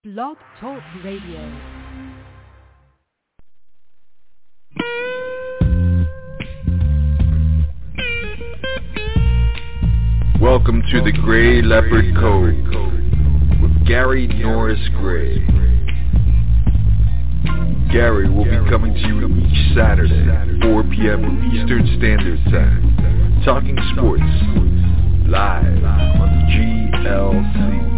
Blog Talk Radio. Welcome to the Gray Leopard Code with Gary Norris Gray. Gary will be coming to you each Saturday, 4 p.m. Eastern Standard Time, talking sports, live on GLC.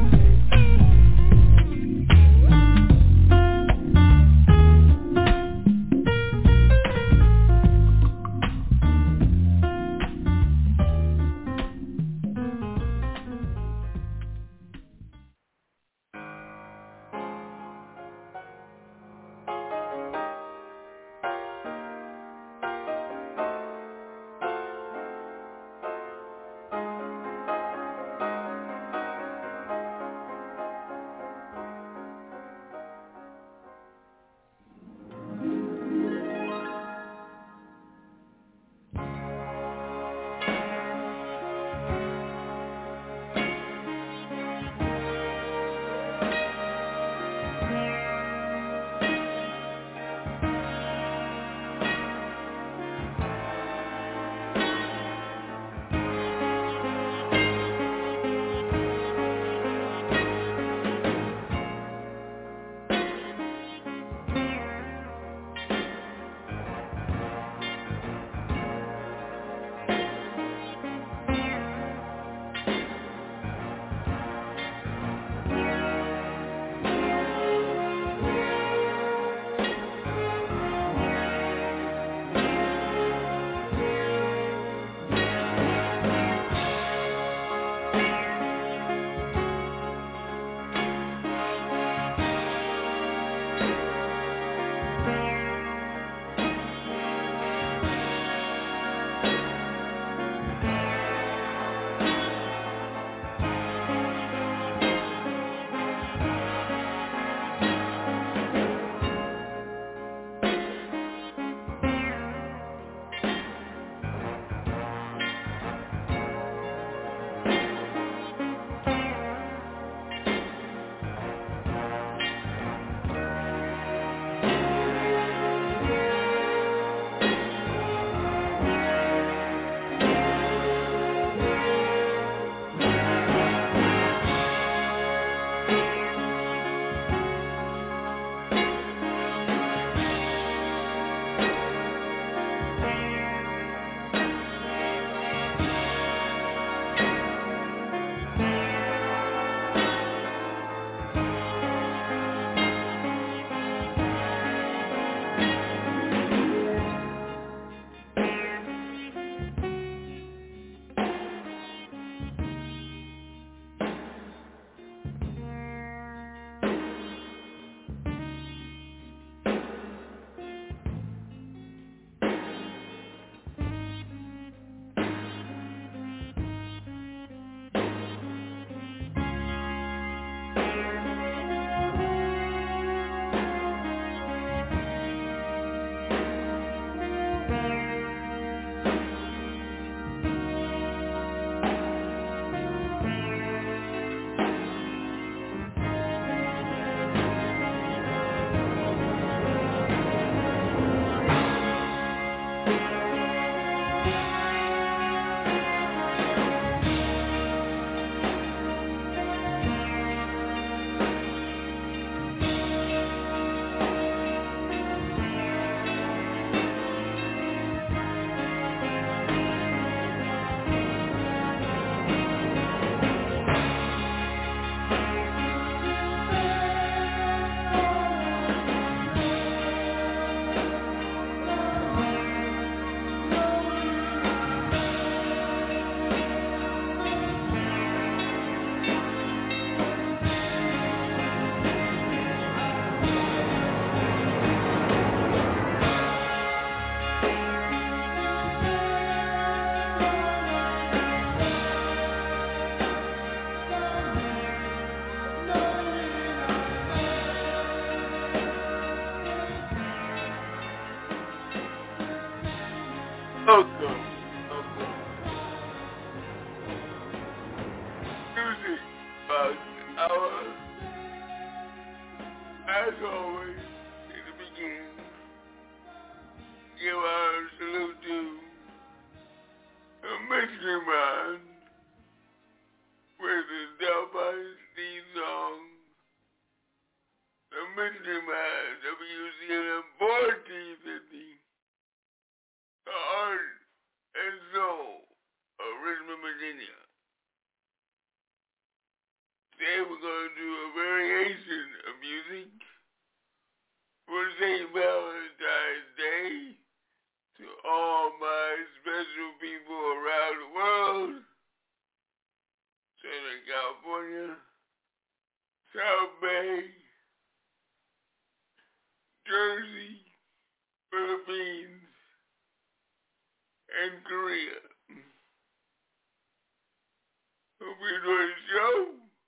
As always, in the beginning, give our salute to the Mystery Man with the Delphi's theme song. The Mystery Man, WCLM 1450, the heart and soul of Richmond, Virginia. Today we're going to do a variation of music for St. Valentine's Day to all my special people around the world. Southern California, South Bay, Jersey, Philippines, and Korea. Hope you enjoy the show.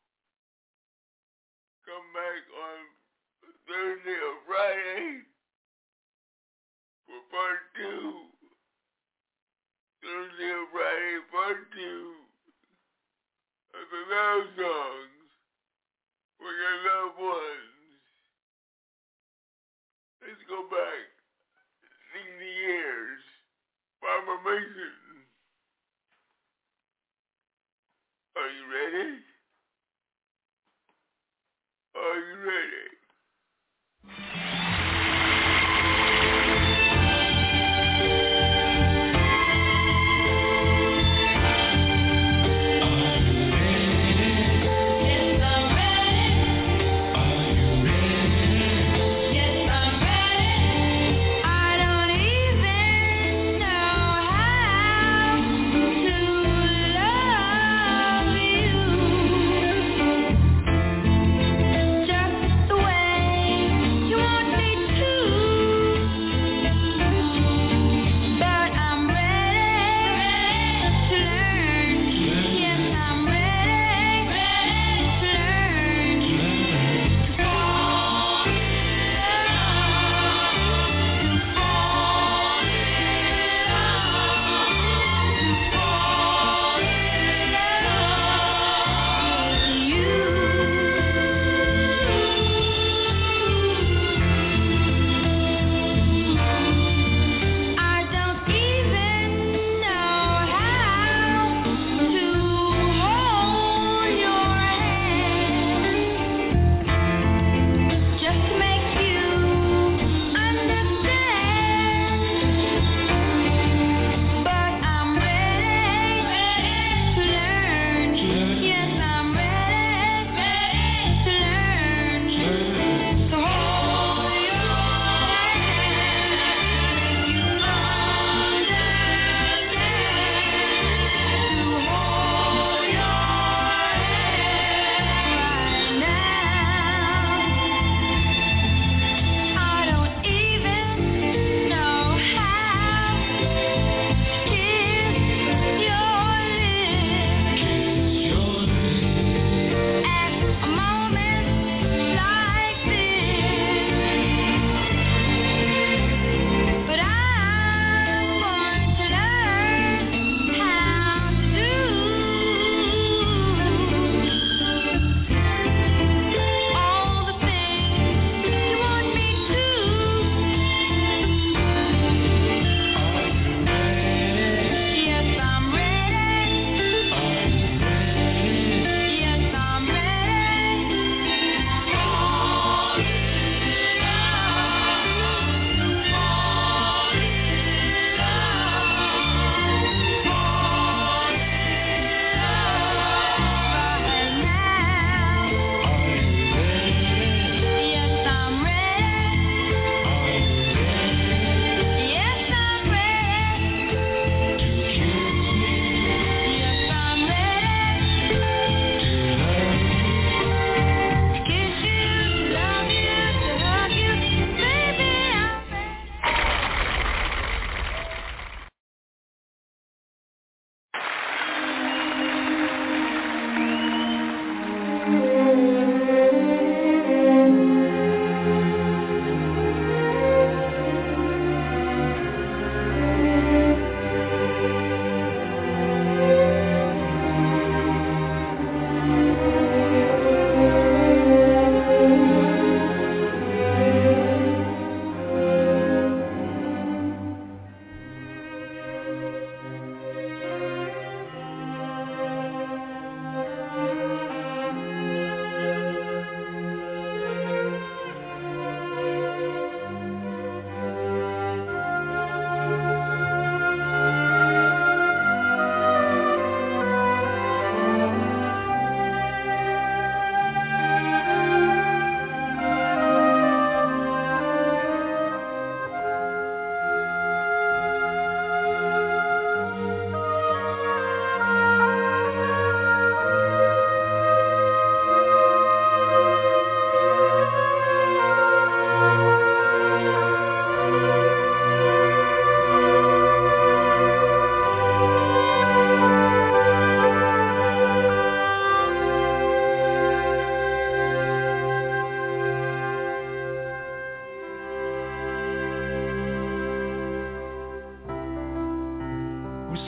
Come back on Thursday or Friday for part 2. Thursday or Friday, part 2 of the love songs for your loved ones. Let's go back 60 years. Farmer Mason. Are you ready? Are you ready? The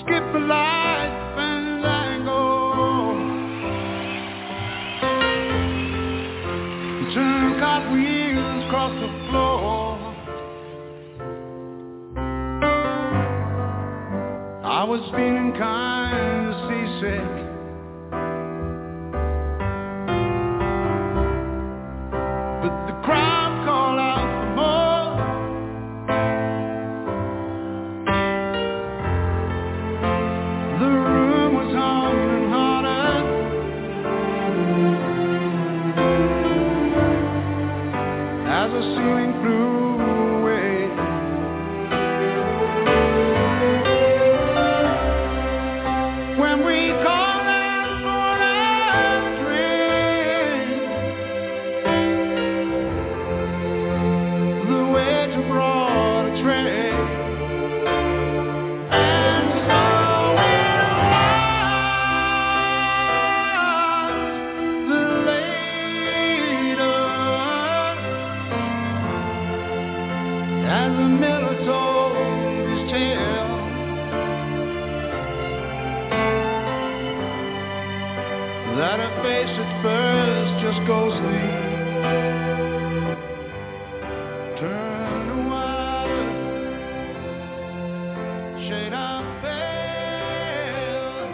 skip the light and I go. Turn cartwheels across the floor. I was feeling kind of seasick. But the crowd called out for more. The room was humming harder. As the ceiling flew away. When we called out for a drink, the waiter brought a tray. And so it was that later, as the miller told his tale, that her face at first just ghostly turned a white shade of pale.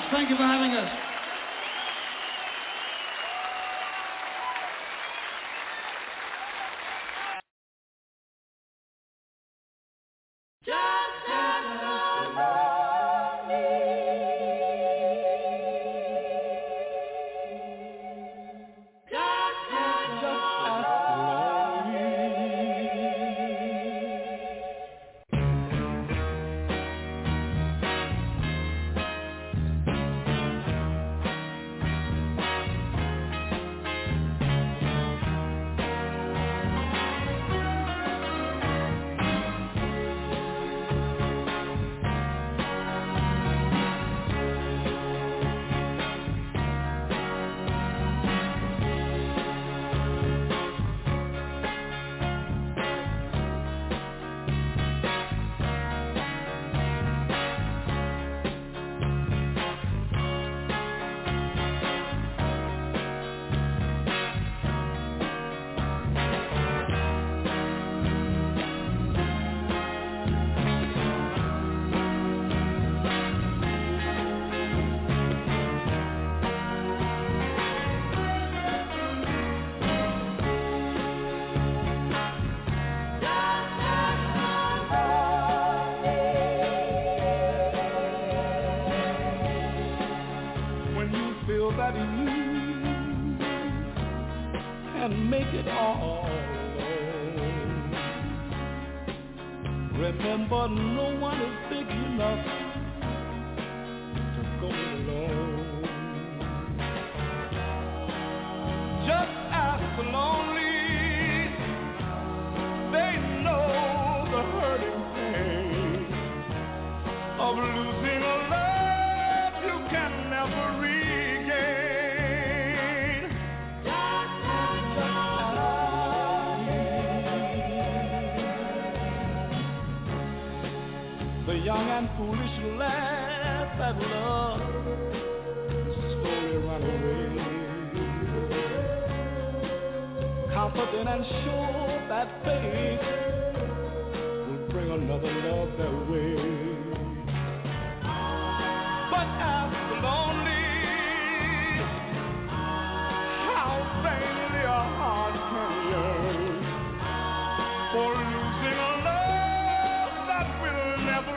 Thank you for having us. That you can make it all alone. Remember, no one is big enough to go alone. Just ask the lonely, they know the hurting pain of losing a love you can never reach. Young and foolish laugh at love, slowly run away. Confident and sure that fate will bring another love their way. But ask the lonely how vainly a heart can yearn for losing a love that will never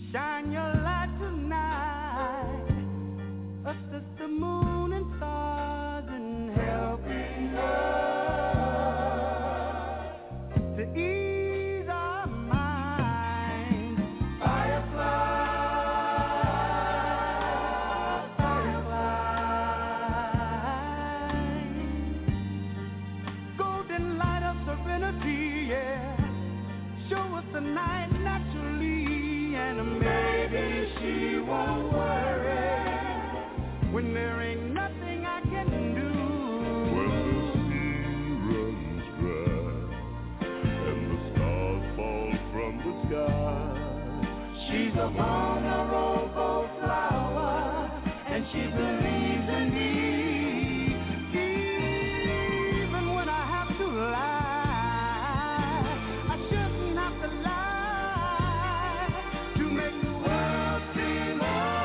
Shine your light tonight, assist the moon and stars in helping us to ease our minds. Firefly, firefly, golden light of serenity, yeah. Show us the night naturally, and maybe she won't worry when there ain't nothing I can do. When the sea runs dry and the stars fall from the sky, She's a vulnerable flower, and she believes in me. Even when I have to lie, I shouldn't have to lie to make the world seem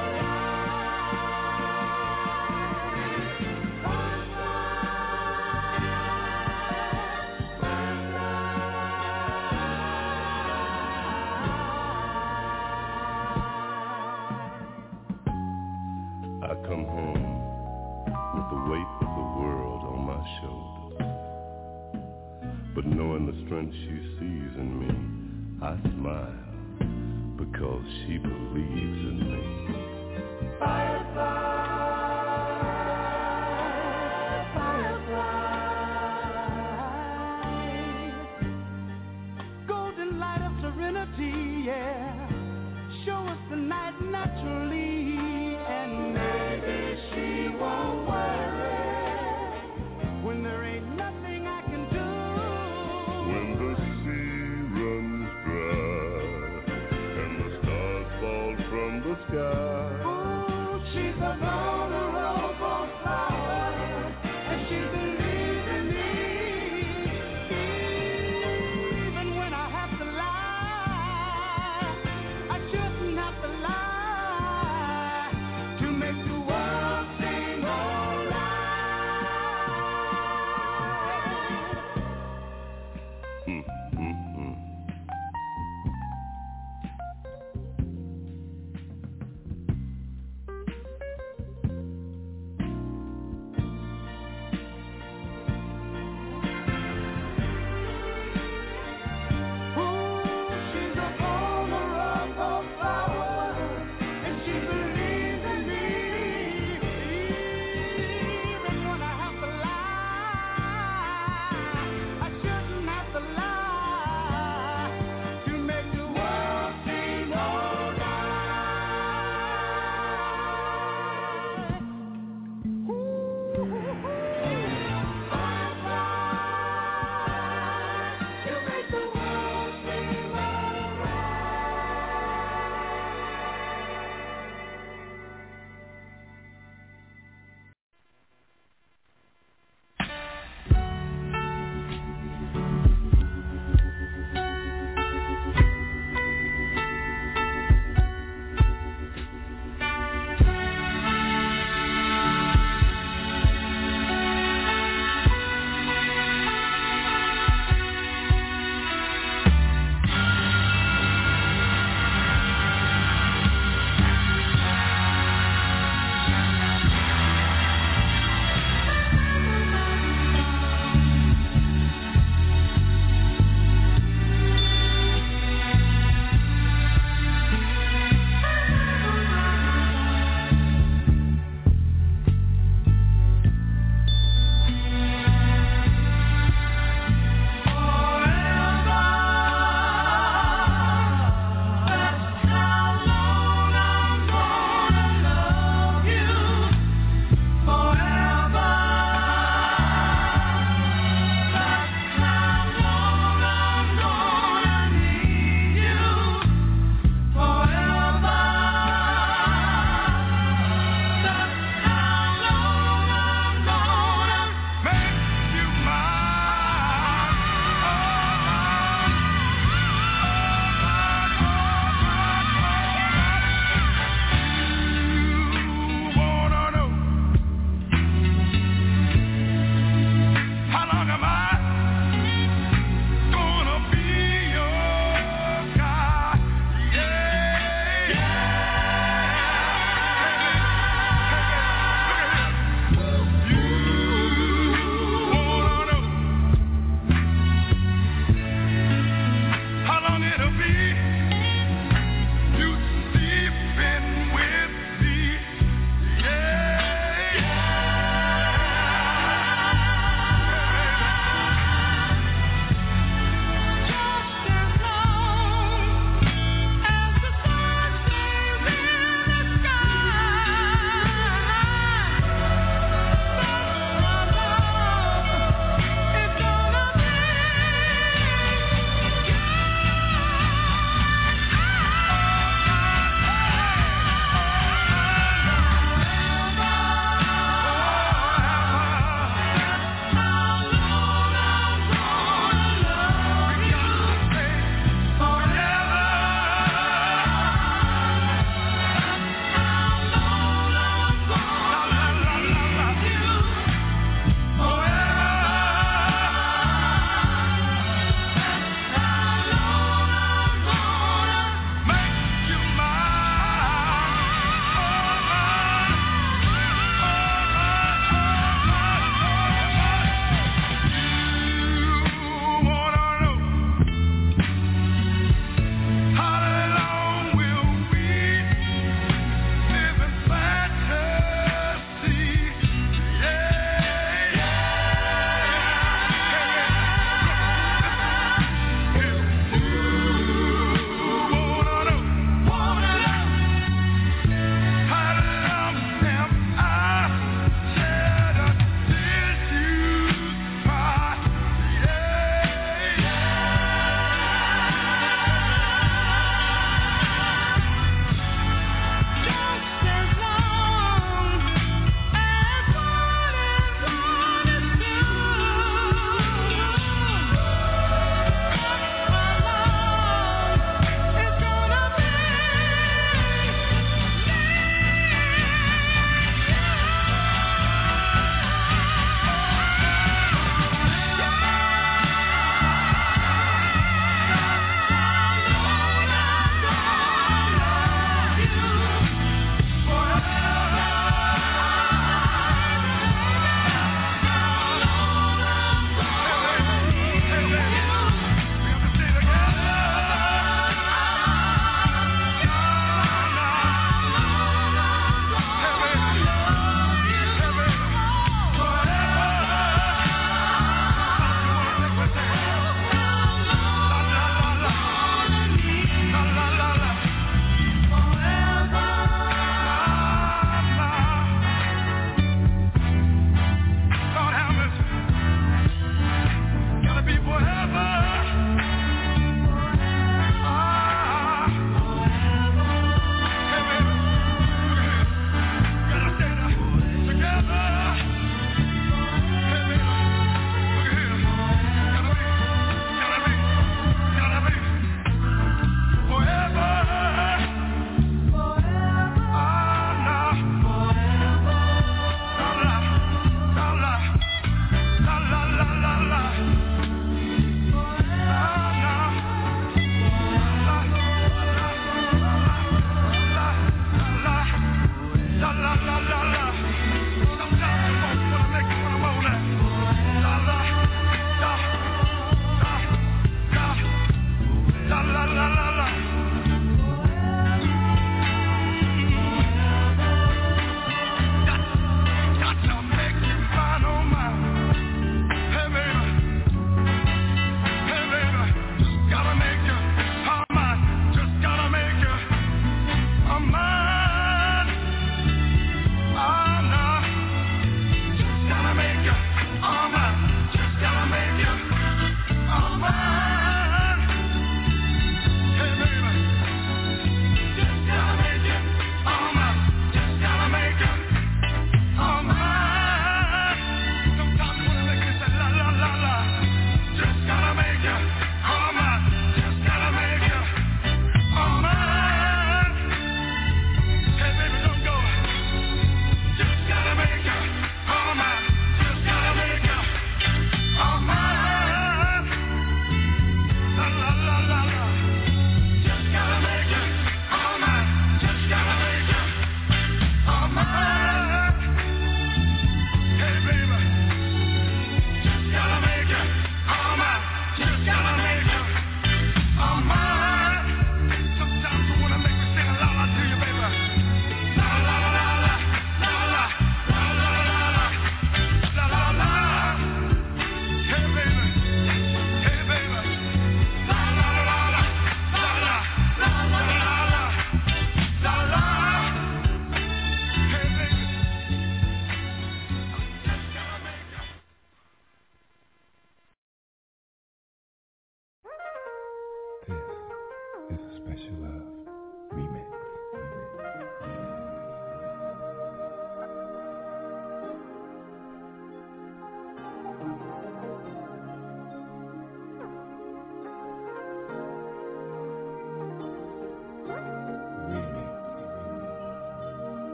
I come home with the weight of the world on my shoulders, but knowing the strength she sees in me, I smile because she believes in me. Firefly, firefly, golden light of serenity, yeah. Show us the night naturally, and maybe she won't worry when there ain't nothing I can do. When the sea runs dry and the stars fall from the sky, Ooh,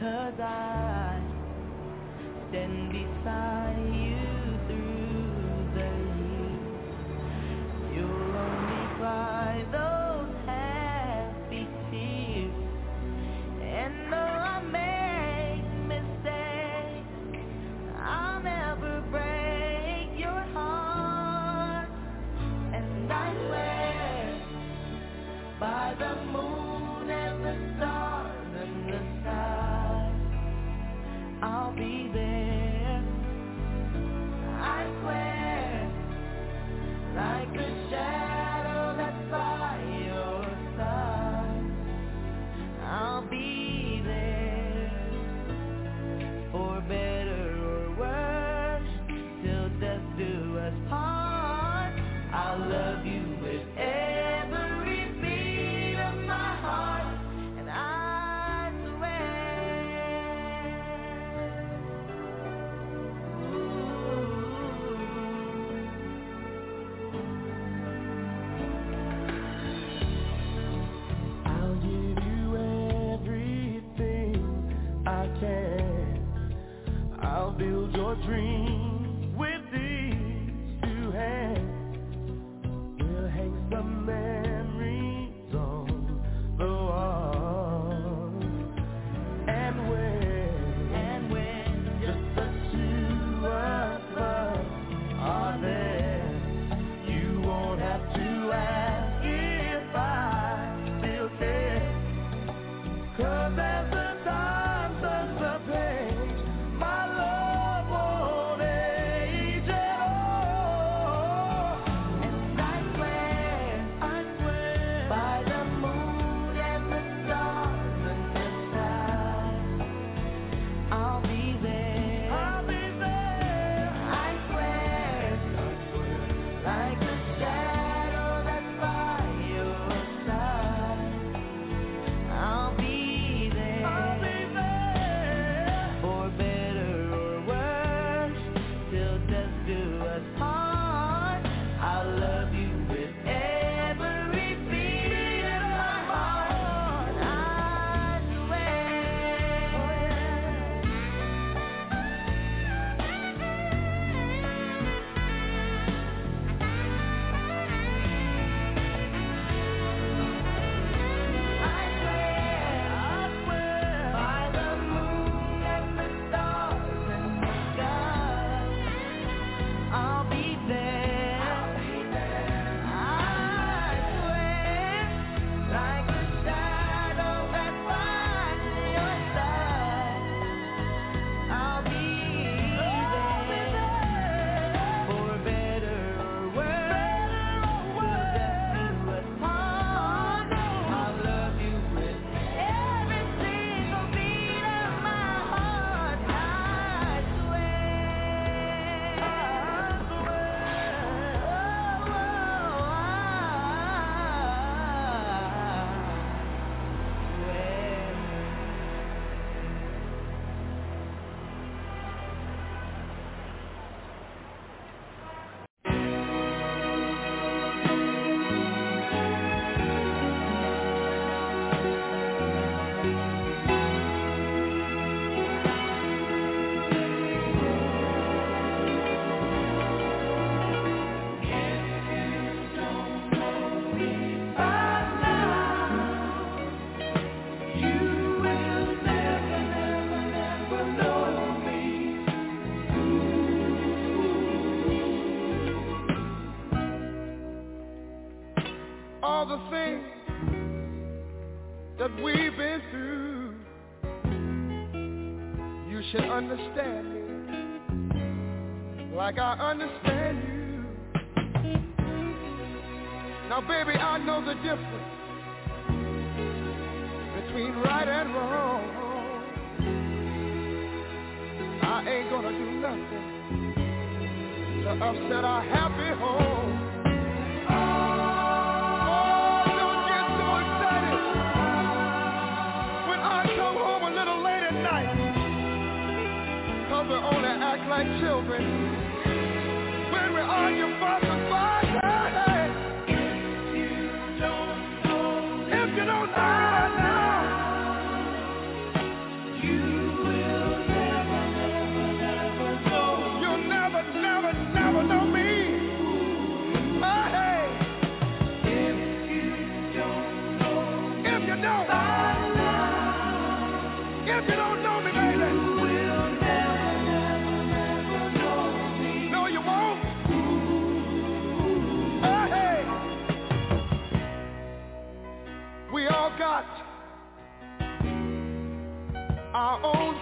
'cause I stand beside you through the years. You'll only cry those happy tears. And though I make mistakes, I'll never break your heart. And I swear by the moon and the stars and the sky, I'll be there. I swear, like a shadow that's by your side, I'll be there. For better or worse, till death do us part, I'll love you with every beat of my heart. And I swear, I'll give you everything I can. I'll build your dreams with these two hands. We'll hang some memories on the wall. And when just the two of us are there, you won't have to ask if I still care. 'Cause as the time turns the page, my love won't age at all. And I swear by the moon and the stars and the sky, I'll be there. I swear, like a shadow that's by your side, I'll be there. For better or worse, till death do us part, I'll love you with every beat of my heart. I swear. I swear by the moon and the stars and the sky, I'll be there. I swear, like a shadow that's by your side, I'll be there. For better or worse, till death do us part, I'll love you with every single beat of my heart. I swear. All the things that we've been through, you should understand me like I understand you. Now baby, I know the difference between right and wrong. I ain't gonna do nothing to upset our happy home. Don't get so excited when I come home a little late at night, 'cause we only act like children when we argue, fuss, and fight. If you don't know now, you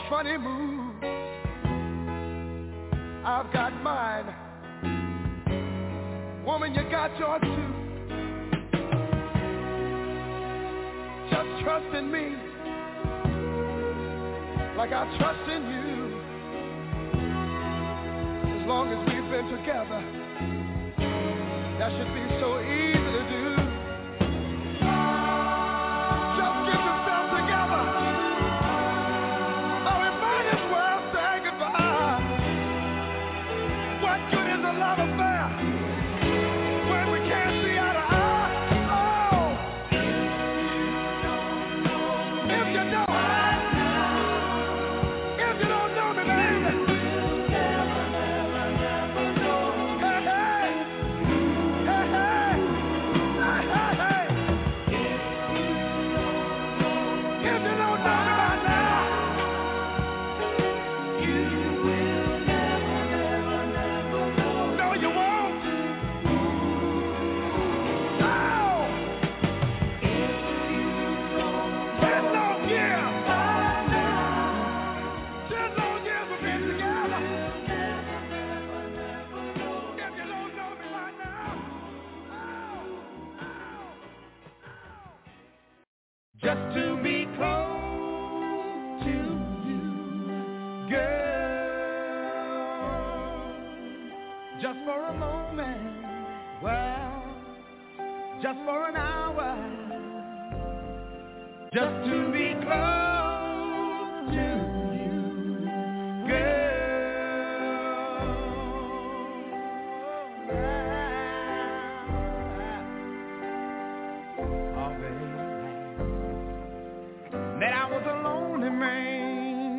funny mood. I've got mine. Woman, you got yours too. Just trust in me like I trust in you. As long as we've been together, that should be so easy to do. Just get yourself together, or we might as well say goodbye. What good is a love affair when we can't see eye to eye? Oh, if you don't know me, baby, just to be close to you, girl, just for a moment, well, just for an hour, just to be close to you, girl. Oh, baby. That I was a lonely man,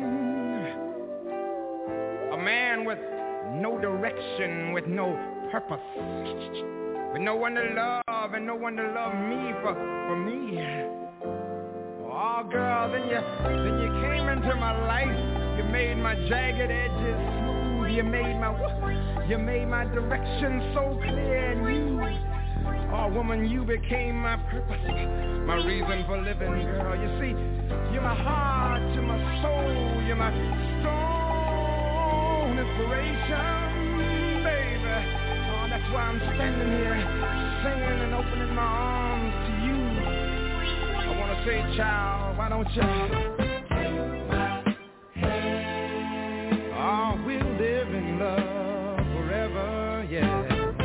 a man with no direction, with no purpose, with no one to love and no one to love me for me. Oh, girl, then you came into my life. You made my jagged edges smooth. You made my direction so clear, and you, oh, woman, you became my purpose, my reason for living, girl. You see, you're my heart, you're my soul, you're my strong inspiration, baby. Oh, that's why I'm standing here singing and opening my arms to you. I want to say, child, why don't you take my hand? Oh, we'll live in love forever, yeah.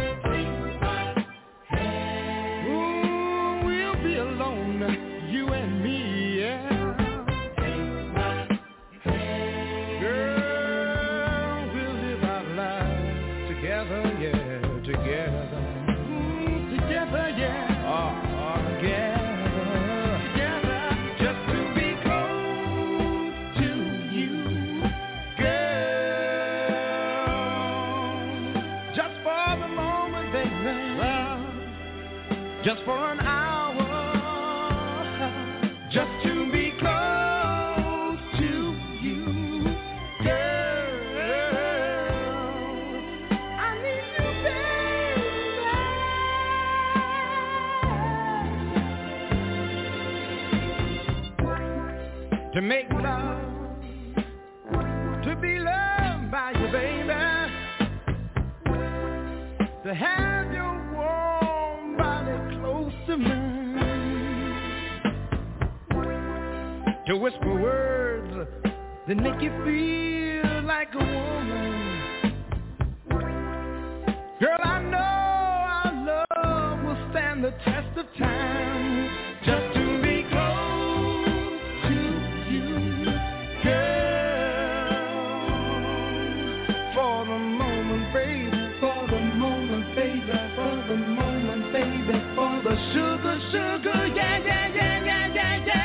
You and me, yeah. Girl, we'll live our lives together, yeah, together. Together, yeah. Oh, together, just to be close to you, girl. Just for the moment, baby. Well, just for an hour. Just to be close to you, girl. I need you, baby. To make love, to be loved by you, baby. To have your warm body close to mine. To whisper words that make you feel like a woman. Girl, I know our love will stand the test of time. Just to be close to you, girl. For the moment, baby. For the moment, baby. For the moment, baby. For the sugar, sugar, yeah, yeah, yeah, yeah, yeah, yeah.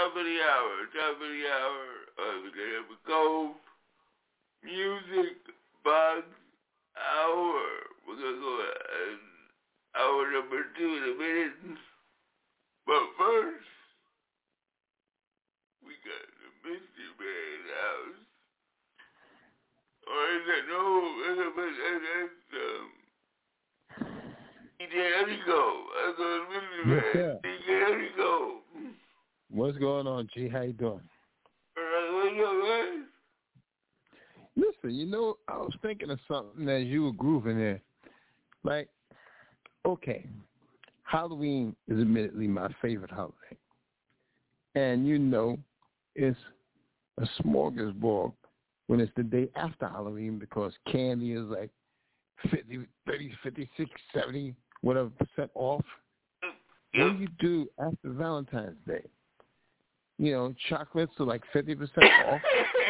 top of the hour. We're gonna have a Cove Music Box Hour. We're gonna go hour number 2 in a minute. But first, we got the Mystery Man house. Or is it no? That's DJ Enrico. That's the Mystery Man. DJ Enrico. What's going on, G? How you doing? What's up, man? Listen, I was thinking of something as you were grooving there. Like, okay, Halloween is admittedly my favorite holiday. And it's a smorgasbord when it's the day after Halloween because candy is like 50, 30, 56, 70, whatever % off. What do you do after Valentine's Day? Chocolates are like 50% off.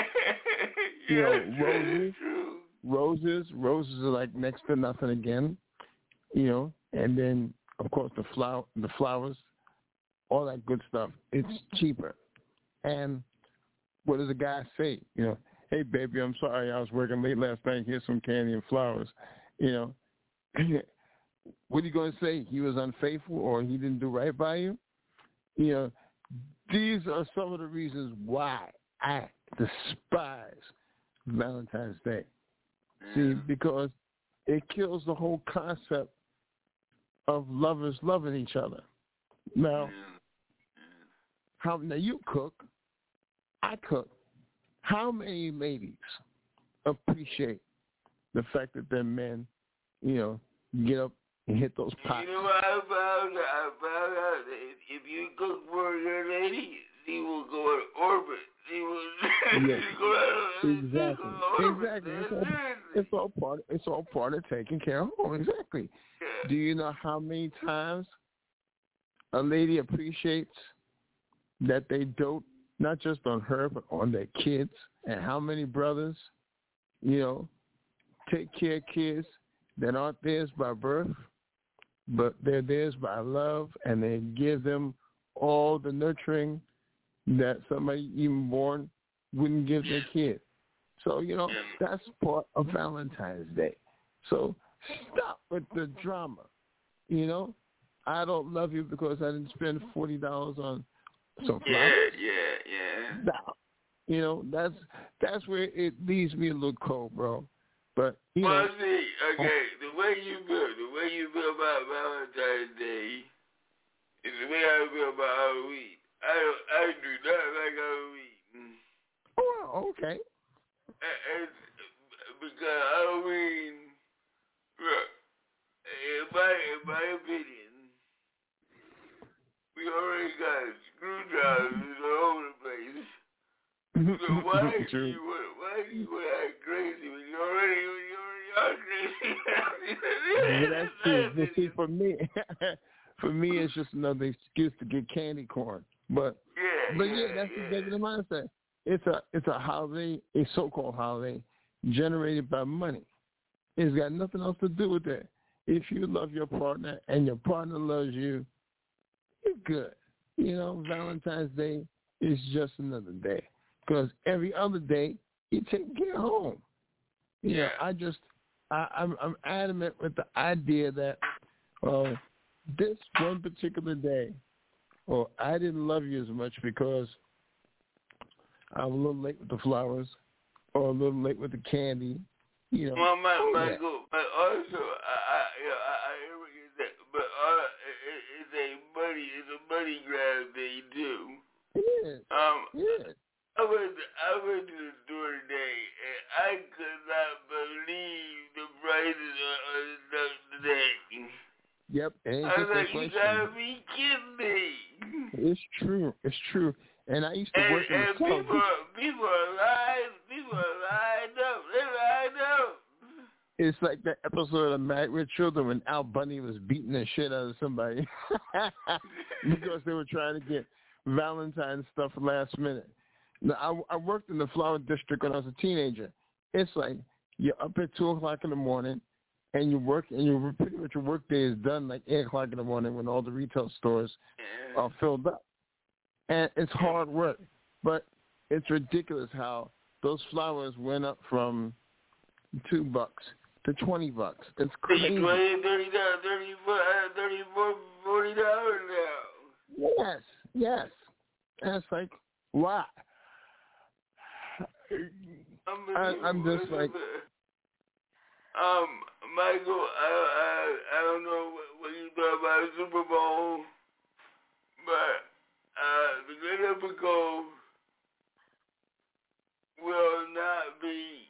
Roses are like next to nothing again. And then of course the flowers, all that good stuff. It's cheaper. And what does the guy say? Hey baby, I'm sorry I was working late last night. Here's some candy and flowers. What are you going to say? He was unfaithful or he didn't do right by you? These are some of the reasons why I despise Valentine's Day. See, because it kills the whole concept of lovers loving each other. Now you cook, I cook. How many ladies appreciate the fact that their men, get up and hit those pots? You know what I found out? If you cook for your lady, she will go in orbit. She will go out. Exactly. It's all part of taking care of home. Exactly. Yeah. Do you know how many times a lady appreciates that they dote not just on her but on their kids, and how many brothers, take care of kids that aren't theirs by birth, but they're theirs by love, and they give them all the nurturing that somebody even born wouldn't give their kid. So, that's part of Valentine's Day. So stop with the drama. I don't love you because I didn't spend $40 on some flowers. Yeah. That's where it leaves me a little cold, bro. But the way you feel about Valentine's Day is the way I feel about Halloween. I do not like Halloween. Oh, okay. Because Halloween, look, in my opinion, we already got screwdrivers all over the place. So why do you want to act crazy when you already are crazy? That's true. But see, for me, it's just another excuse to get candy corn. But that's the regular mindset. It's a holiday, a so-called holiday, generated by money. It's got nothing else to do with that. If you love your partner and your partner loves you, you're good. Valentine's Day is just another day. Because every other day, you take care of home. I'm adamant with the idea that this one particular day, or I didn't love you as much because I'm a little late with the flowers or a little late with the candy. Michael, but also, I hear what you're saying, but it's a money grab they do. It is. I went to the store today, and I could not believe the prices of stuff today. Yep. I was like, you gotta be kidding me. It's true. And I used to work in the people are lined up. They're lined up. It's like that episode of Married with Children when Al Bundy was beating the shit out of somebody because they were trying to get Valentine's stuff last minute. Now, I worked in the flower district when I was a teenager. It's like you're up at 2 o'clock in the morning, and you work, and pretty much your work day is done like 8 o'clock in the morning when all the retail stores are filled up. And it's hard work. But it's ridiculous how those flowers went up from $2 to $20. It's crazy. $20, $30, $34, $40 now. Yes. And it's like, why? I'm just like... Michael, I don't know what you thought about the Super Bowl, but the Great Epico will not be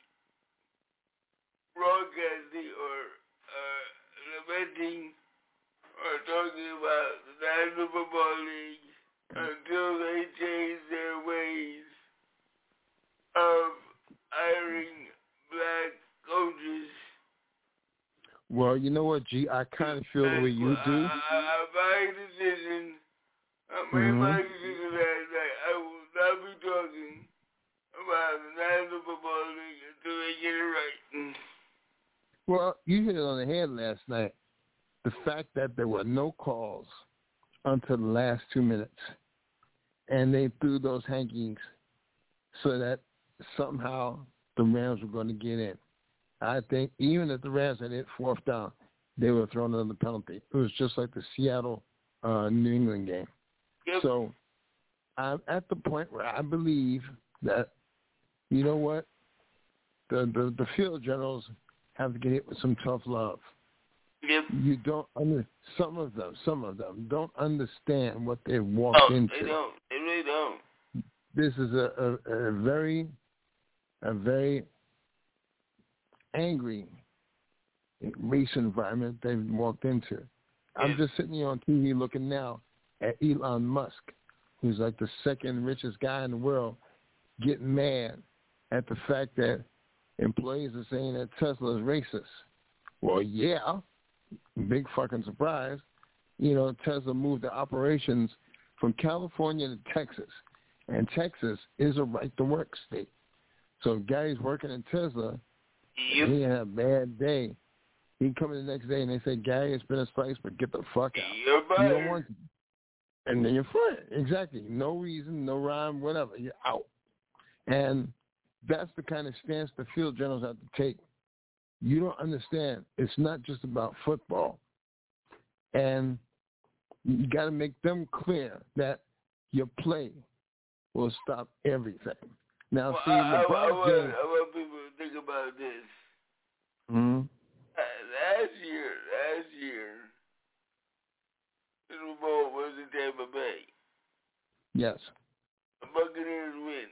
broadcasting or lamenting or talking about the National Football League until they change their ways of hiring black coaches. Well, you know what, G? I kind of feel the way you do. I made a decision. I made my decision last night. I will not be talking about the National Football League until they get it right. Well, you hit it on the head last night. The fact that there were no calls until the last 2 minutes, and they threw those hankies so that somehow the Rams were going to get in. I think even if the Rams had hit fourth down, they would have thrown another penalty. It was just like the Seattle New England game. Yep. So I'm at the point where I believe that, you know what, the field generals have to get hit with some tough love. Yep. You don't some of them don't understand what they've walked into. They don't. They really don't. This is a very angry race environment they've walked into. I'm just sitting here on TV looking now at Elon Musk, who's like the second richest guy in the world, getting mad at the fact that employees are saying that Tesla is racist. Well, yeah, big fucking surprise. You know, Tesla moved the operations from California to Texas, and Texas is a right-to-work state. So if Gary's working in Tesla, and he had a bad day, he can come in the next day and they say, Gary, it's been a slice, but get the fuck out. You're fired. You don't want to. And then you're fired. Exactly. No reason, no rhyme, whatever. You're out. And that's the kind of stance the field generals have to take. You don't understand. It's not just about football. And you got to make them clear that your play will stop everything. Now, see, I LeBron want people to think about this. Mm-hmm. Last year, Super Bowl was in Tampa Bay. Yes. The Buccaneers win.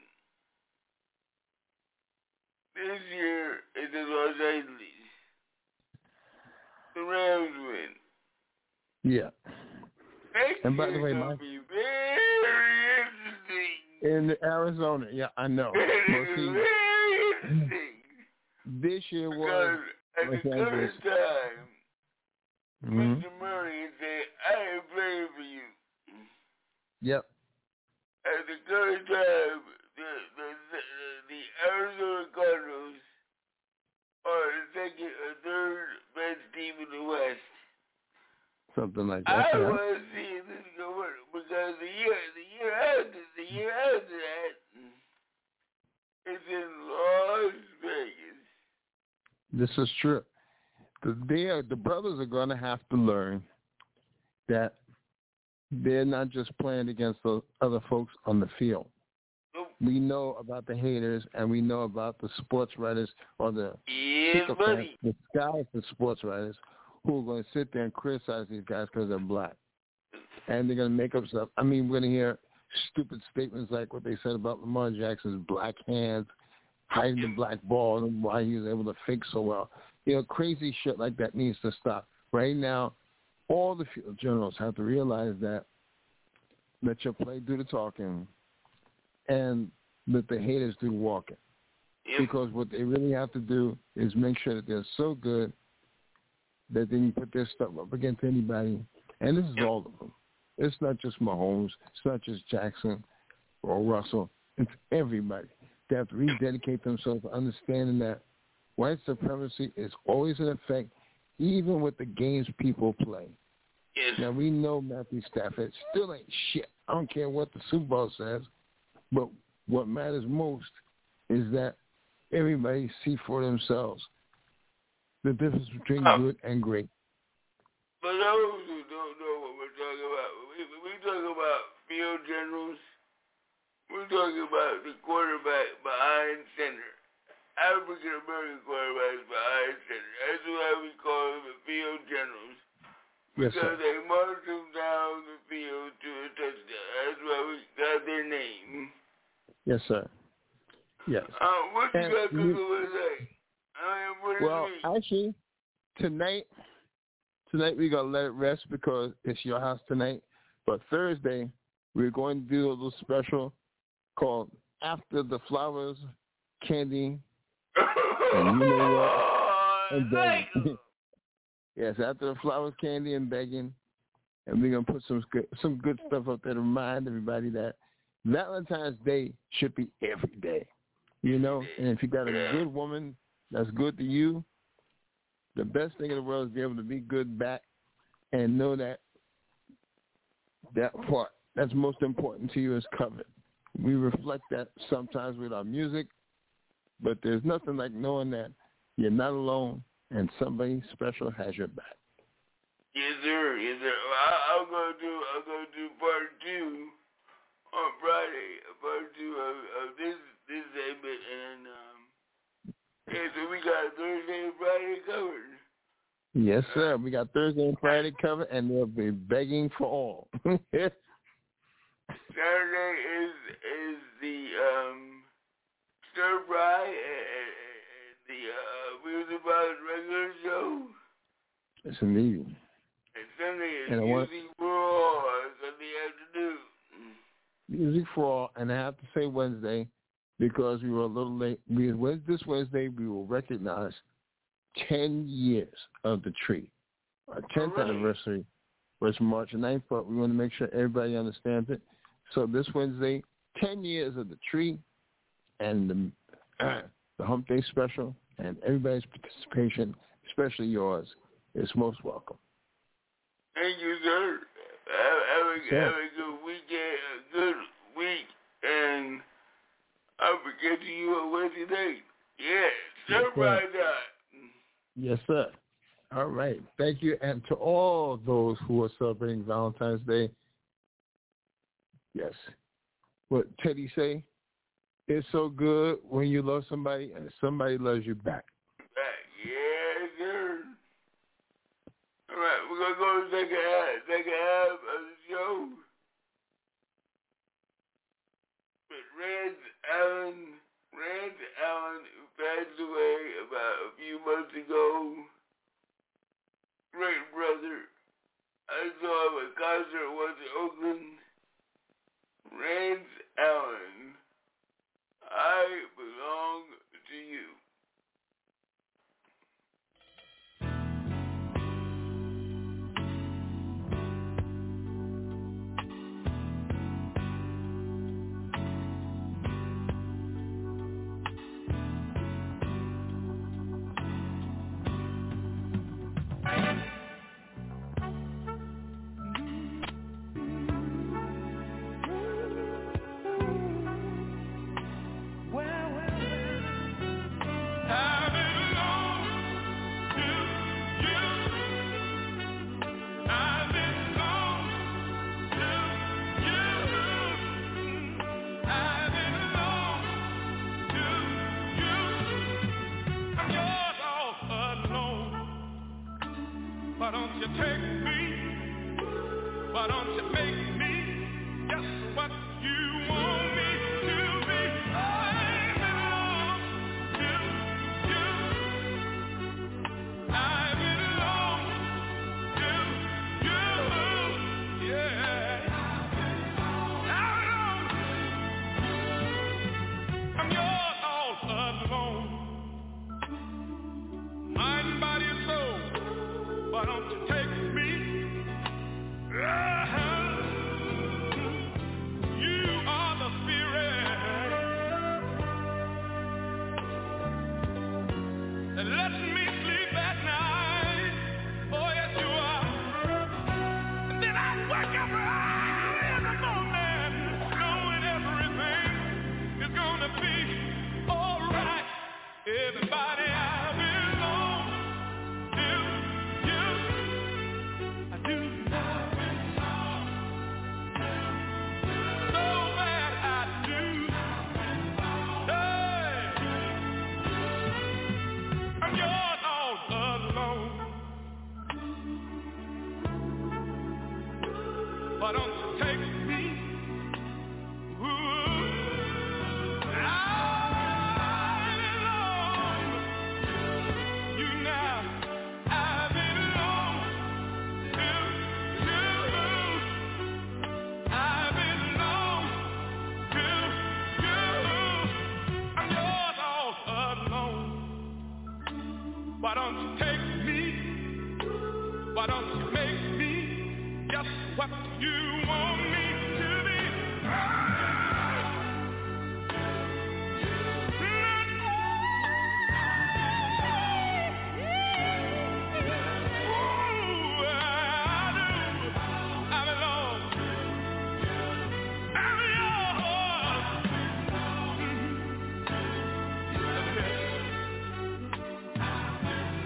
This year, it's in Los Angeles. The Rams win. Yeah. Next And by the way, year Mike, be very interesting. in Arizona, yeah, I know. Well, see, Very interesting. this year Because was at the current time, Mm-hmm. Mr. Murray said, I ain't playing for you. Yep. At the current time, the Arizona Cardinals are the second or third best team in the West. Something like that. I Yeah. want to see if this is going to work because the year after that, it's in Las Vegas. This is true. The brothers are going to have to learn that they're not just playing against the other folks on the field. Nope. We know about the haters, and we know about the sports writers or the buddy. the guys, the sports writers, who are going to sit there and criticize these guys because they're black. And they're going to make up stuff. I mean, we're going to hear stupid statements like what they said about Lamar Jackson's black hands, hiding the black ball, and why he was able to fake so well. You know, crazy shit like that needs to stop. Right now, all the field generals have to realize that let your play do the talking and let the haters do the walking. Yep. Because what they really have to do is make sure that they're so good that they can put their stuff up against anybody. And this is all of them. It's not just Mahomes. It's not just Jackson or Russell. It's everybody. They have to rededicate themselves to understanding that white supremacy is always in effect, even with the games people play. Yes. Yes. Now, we know Matthew Stafford still ain't shit. I don't care what the Super Bowl says. But what matters most is that everybody see for themselves the difference between good and great. For those who don't know what we're talking about, we talk about field generals. We're talking about the quarterback behind center. African-American quarterbacks behind center. That's why we call them the field generals. Yes, because sir. they marched them down the field to a touchdown. That's why we got their name. Yes, sir. Yes. What you got cooking with that? Well, actually, tonight we're going to let it rest because it's your house tonight. But Thursday, we're going to do a little special called After the Flowers, Candy, and you know what? And begging. Yes, After the Flowers, Candy, and begging. And we're going to put some good stuff up there to remind everybody that Valentine's Day should be every day. You know? And if you got a good woman that's good to you, the best thing in the world is be able to be good back and know that part that's most important to you is covered. We reflect that sometimes with our music, but there's nothing like knowing that you're not alone and somebody special has your back. Yes, sir. Yes, sir. I'm gonna do part 2 on Friday. Part 2 of this segment, and so we got Thursday and Friday covered. Yes, sir. We got Thursday and Friday covered, and they'll be begging for all. Saturday is the stir fry and the Music Box regular show. Yes, indeed. And Sunday is and Music for All Sunday afternoon. Music for All, and I have to say Wednesday because we were a little late. This Wednesday we will recognize 10 years of the tree. Our 10th anniversary was March 9th, but we want to make sure everybody understands it. So this Wednesday, 10 years of the tree and the Hump Day special, and everybody's participation, especially yours, is most welcome. Thank you, sir. Have a good weekend, a good week, and I'll be catching you on Wednesday night. Yeah, stir fry time. Yes, sir. All right. Thank you. And to all those who are celebrating Valentine's Day, yes. What Teddy say? It's so good when you love somebody and somebody loves you back. Yes, sir. All right, we're going to go to the second half of the show. With Rance Allen, who passed away about a few months ago. Great brother. I saw him at concert once in Oakland. Rance Allen, I belong to you. Why don't you take me? Why don't you make me just what you want me to be? I belong to you. I belong to you. Yeah. I'm yours all alone. Mind, body, and soul. Why don't you take me? Why don't you take me? Ooh, I belong to you now. I belong to you. I belong to you. I'm yours all alone. Why don't you take me? Why don't you make me just what you want me to be?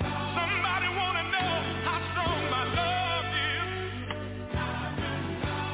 Somebody wanna know how strong my love is.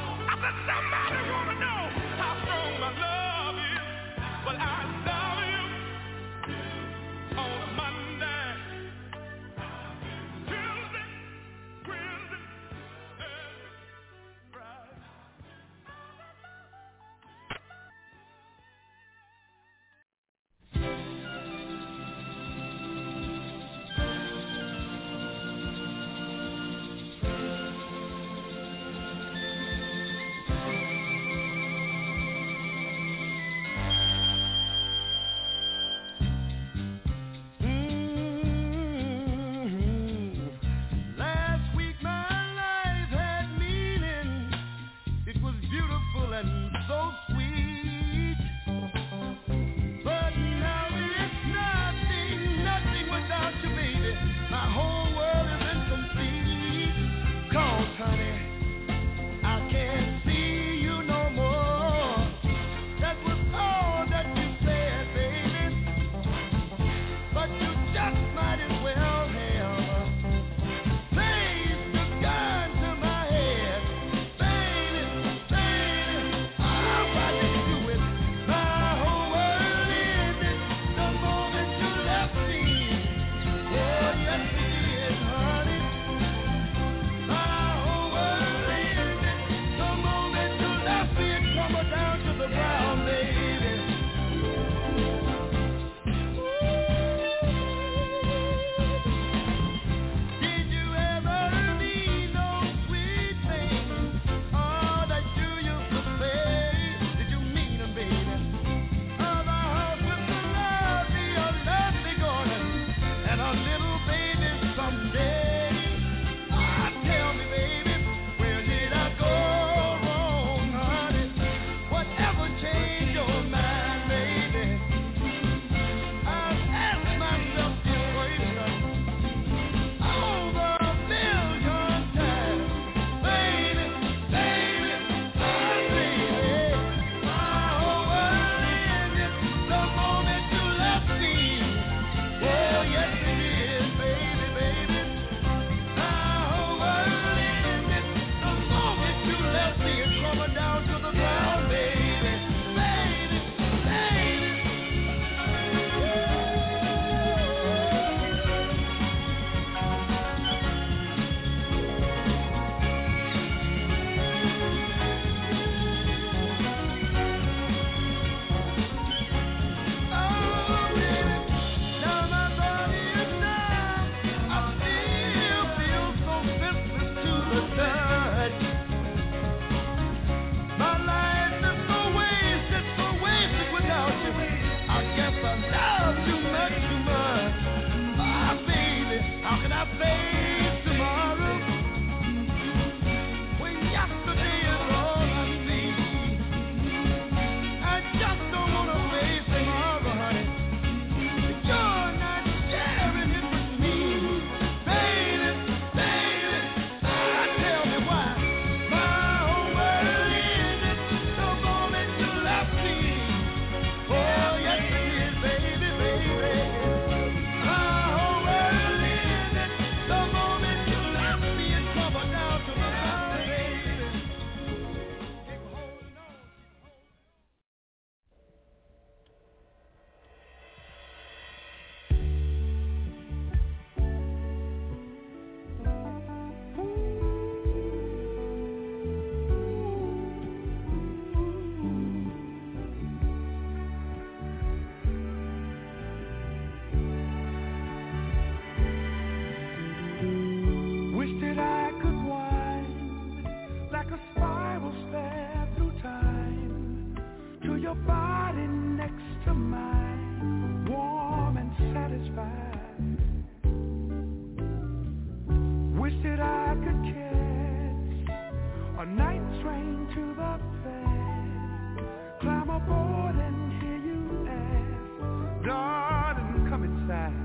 A night train to the fair. Climb aboard and hear you ask, darling, come inside.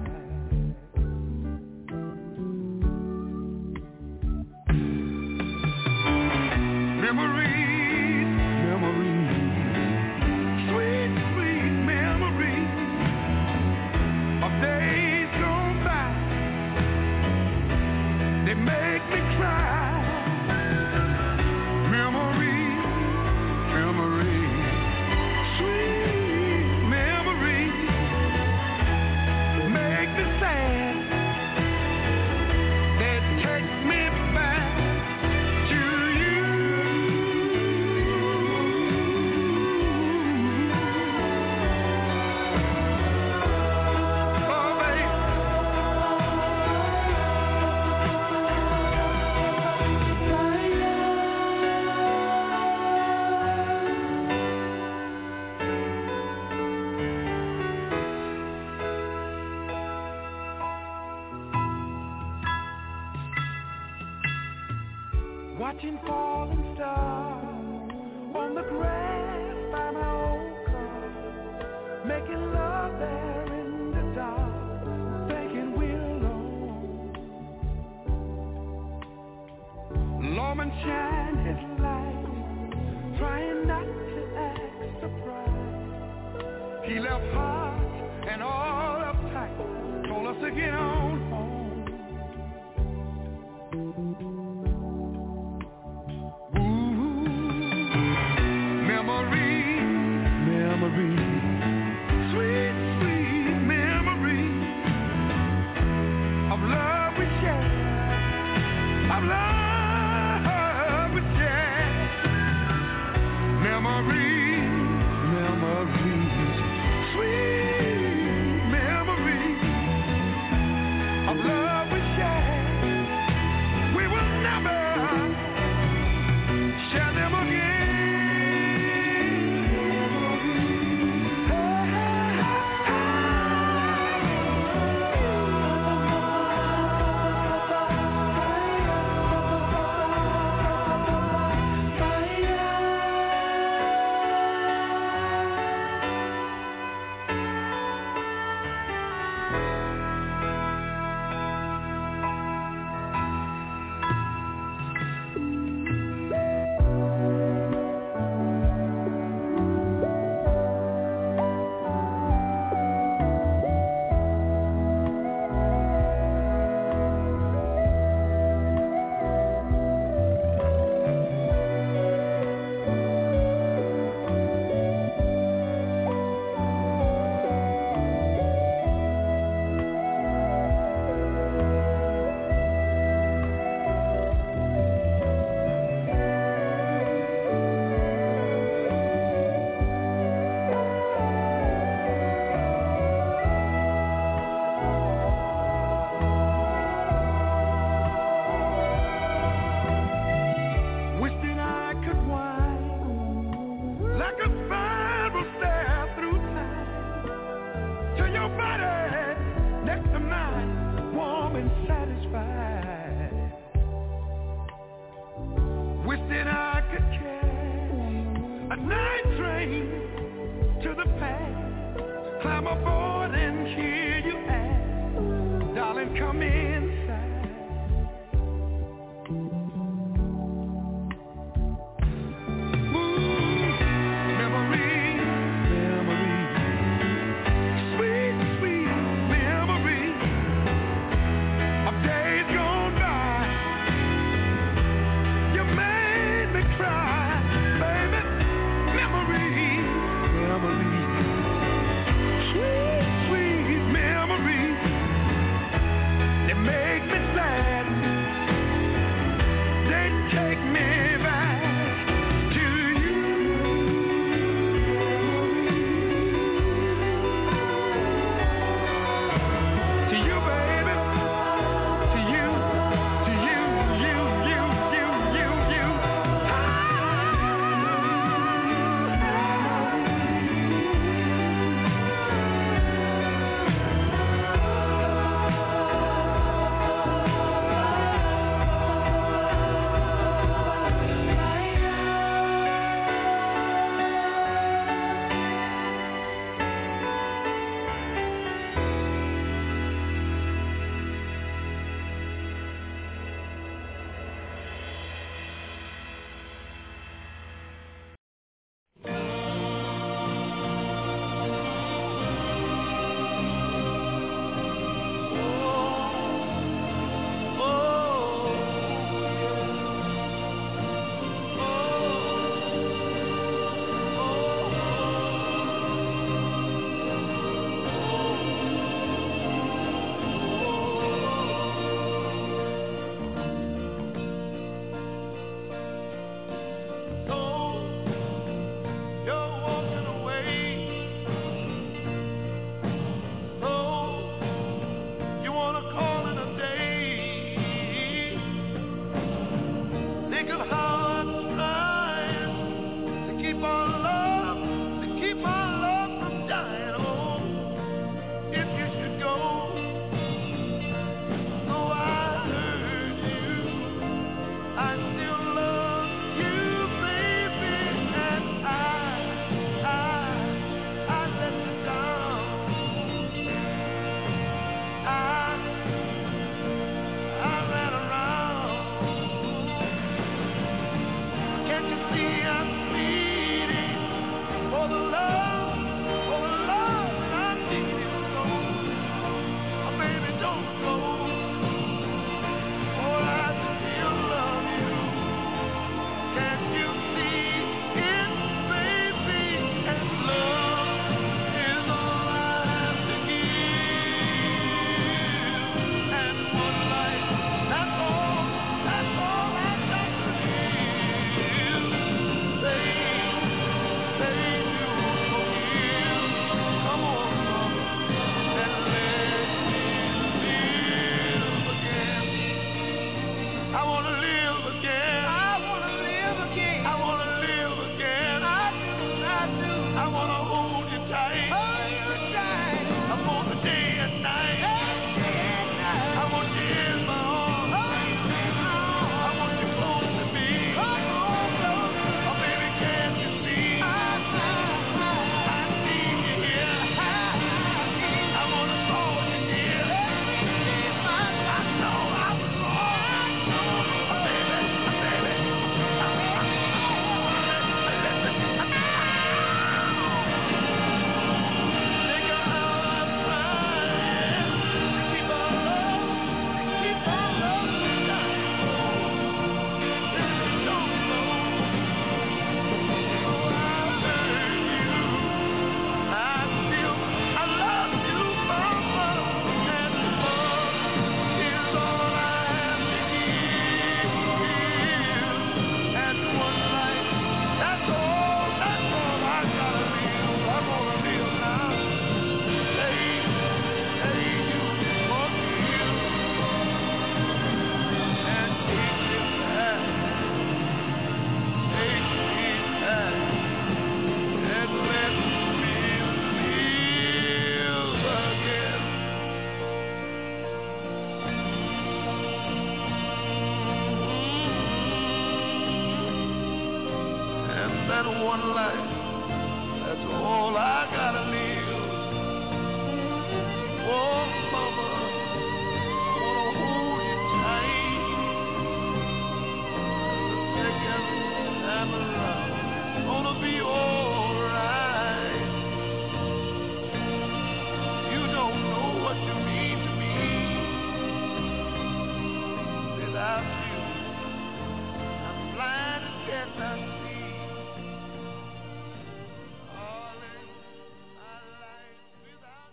Memories, sweet, sweet memories of days gone by. They make me cry. Memories, sweet memories make me sad. They take me back to you. Oh, baby. Watching falling stars on the grass by my old car, making love there in the dark, thinking we're alone. Lawman shine his light, trying not to act surprised. He left hot and all uptight, told us to get on home. Sweet, sweet memories of love we share, of love we share. Memories, sweet memories of love we share. We will never share them again. Memories got one life. That's all I gotta live. Oh, mama, I wanna hold you tight. The second time around, gonna be alright. You don't know what you mean to me. Without you, I'm blind and cannot see. Darling, my life without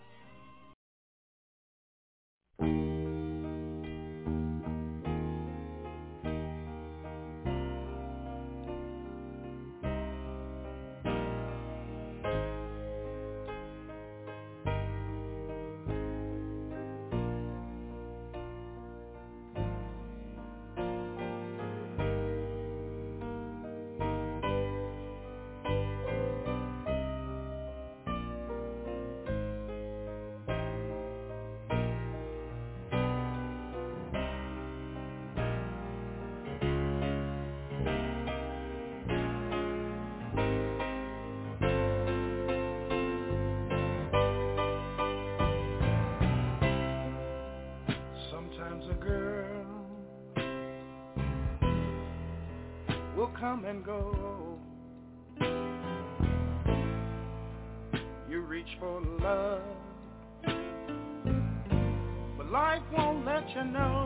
Sometimes a girl will come and go. You reach for love, but life won't let you know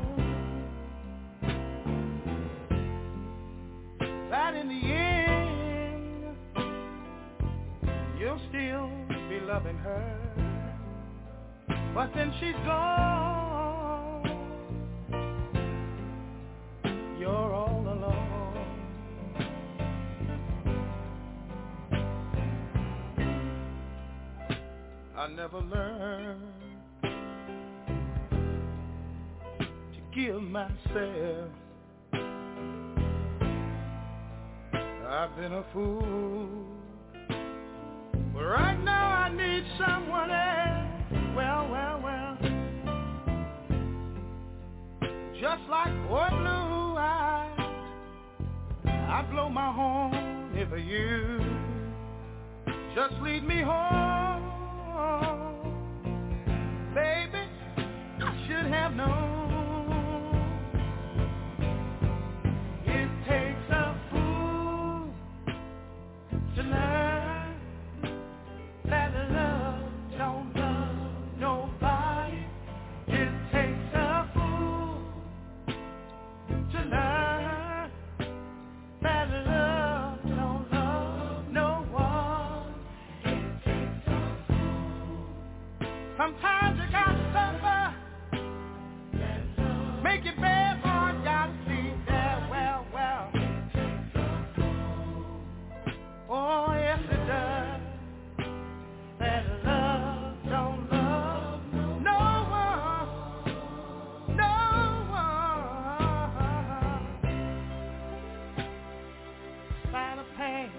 that in the end you'll still be loving her. But then she's gone. You're all alone. I never learned to give myself. I've been a fool, but right now I need someone else. Well, just like boy blue eyes, I blow my horn if you just lead me home. Baby, I should have known. It takes a fool to learn that love don't love nobody. It takes a fool to learn that love don't love no one. It takes a fool. Sometimes you gotta suffer, make it bad, boy, gotta see that. Well. It takes a fool. Oh, yes it does. That love don't love no one. Sign of pain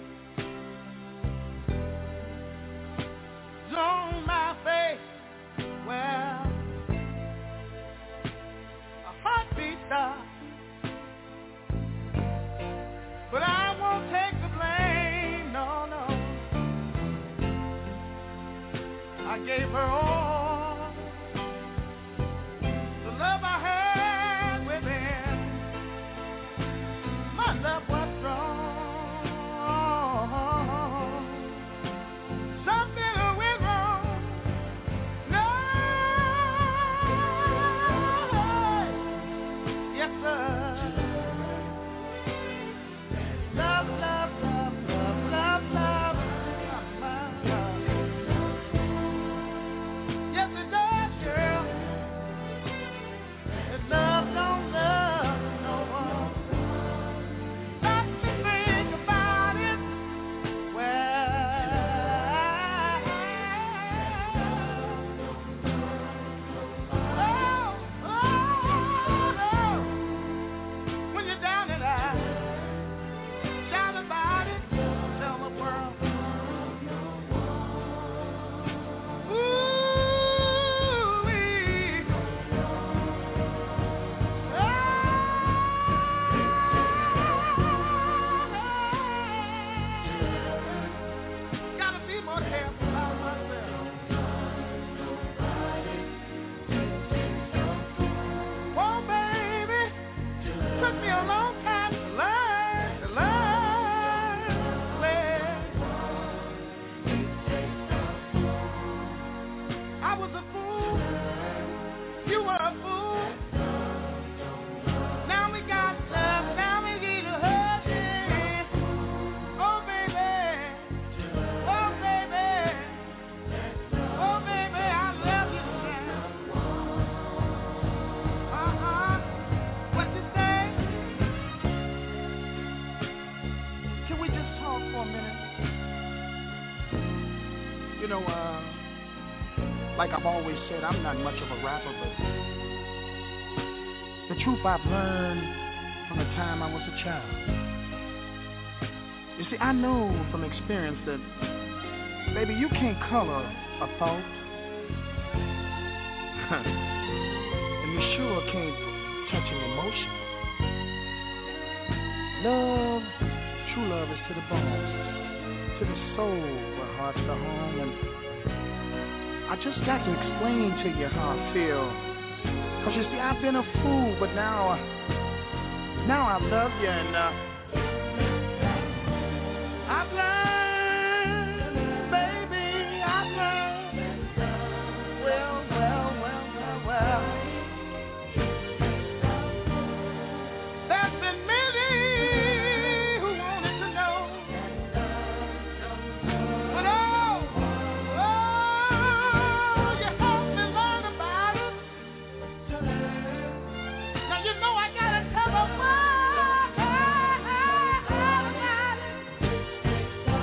on my face. Well, a heartbeat stops, but I won't take the blame. No. I gave her all the love I had within. My love was strong. Something went wrong. No. Yes, sir. Love. You know, like I've always said, I'm not much of a rapper, but the truth I've learned from the time I was a child. You see, I know from experience that, baby, you can't color a thought. And you sure can't touch an emotion. Love, true love is to the bones, to the soul where hearts are home. And I just got to explain to you how I feel. Cause you see, I've been a fool, but now I love you, and I've learned, baby, I've learned. Well. There's been many who wanted to know, but you helped me learn about it. Now you know I gotta tell them why about it.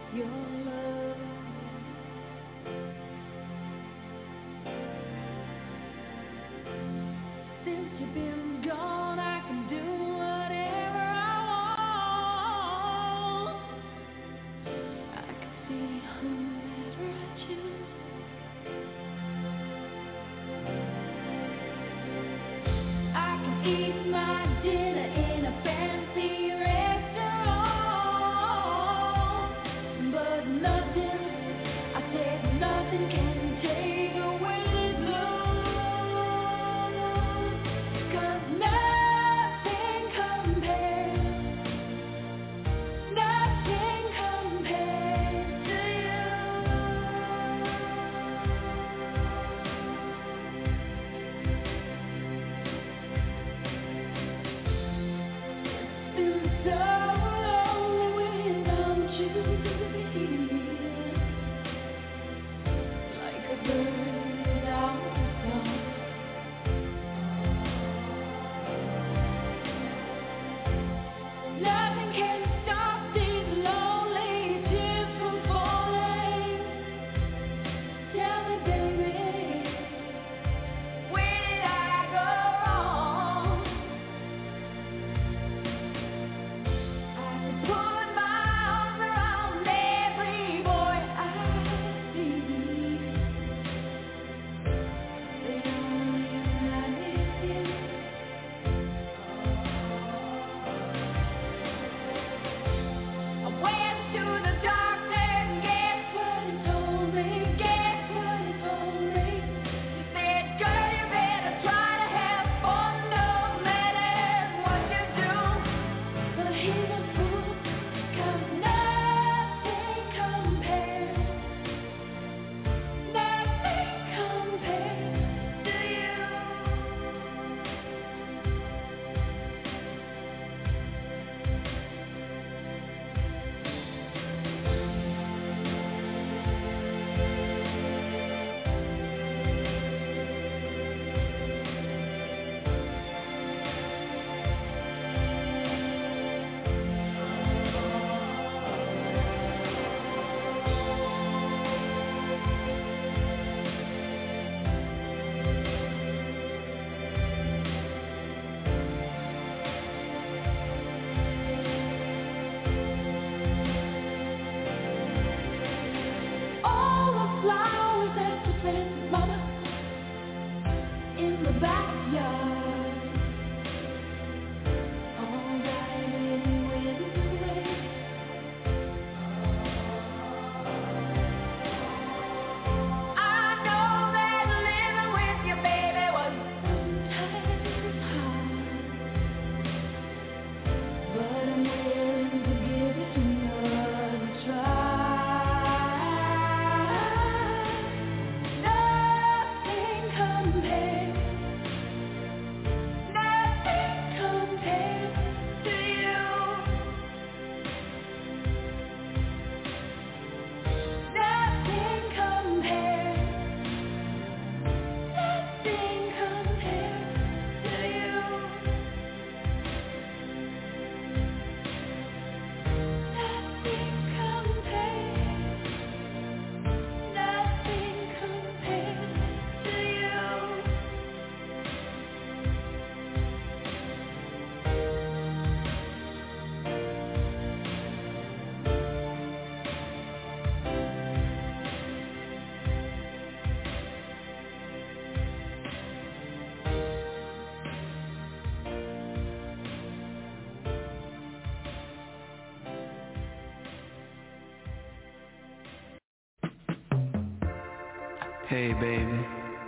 Hey, baby.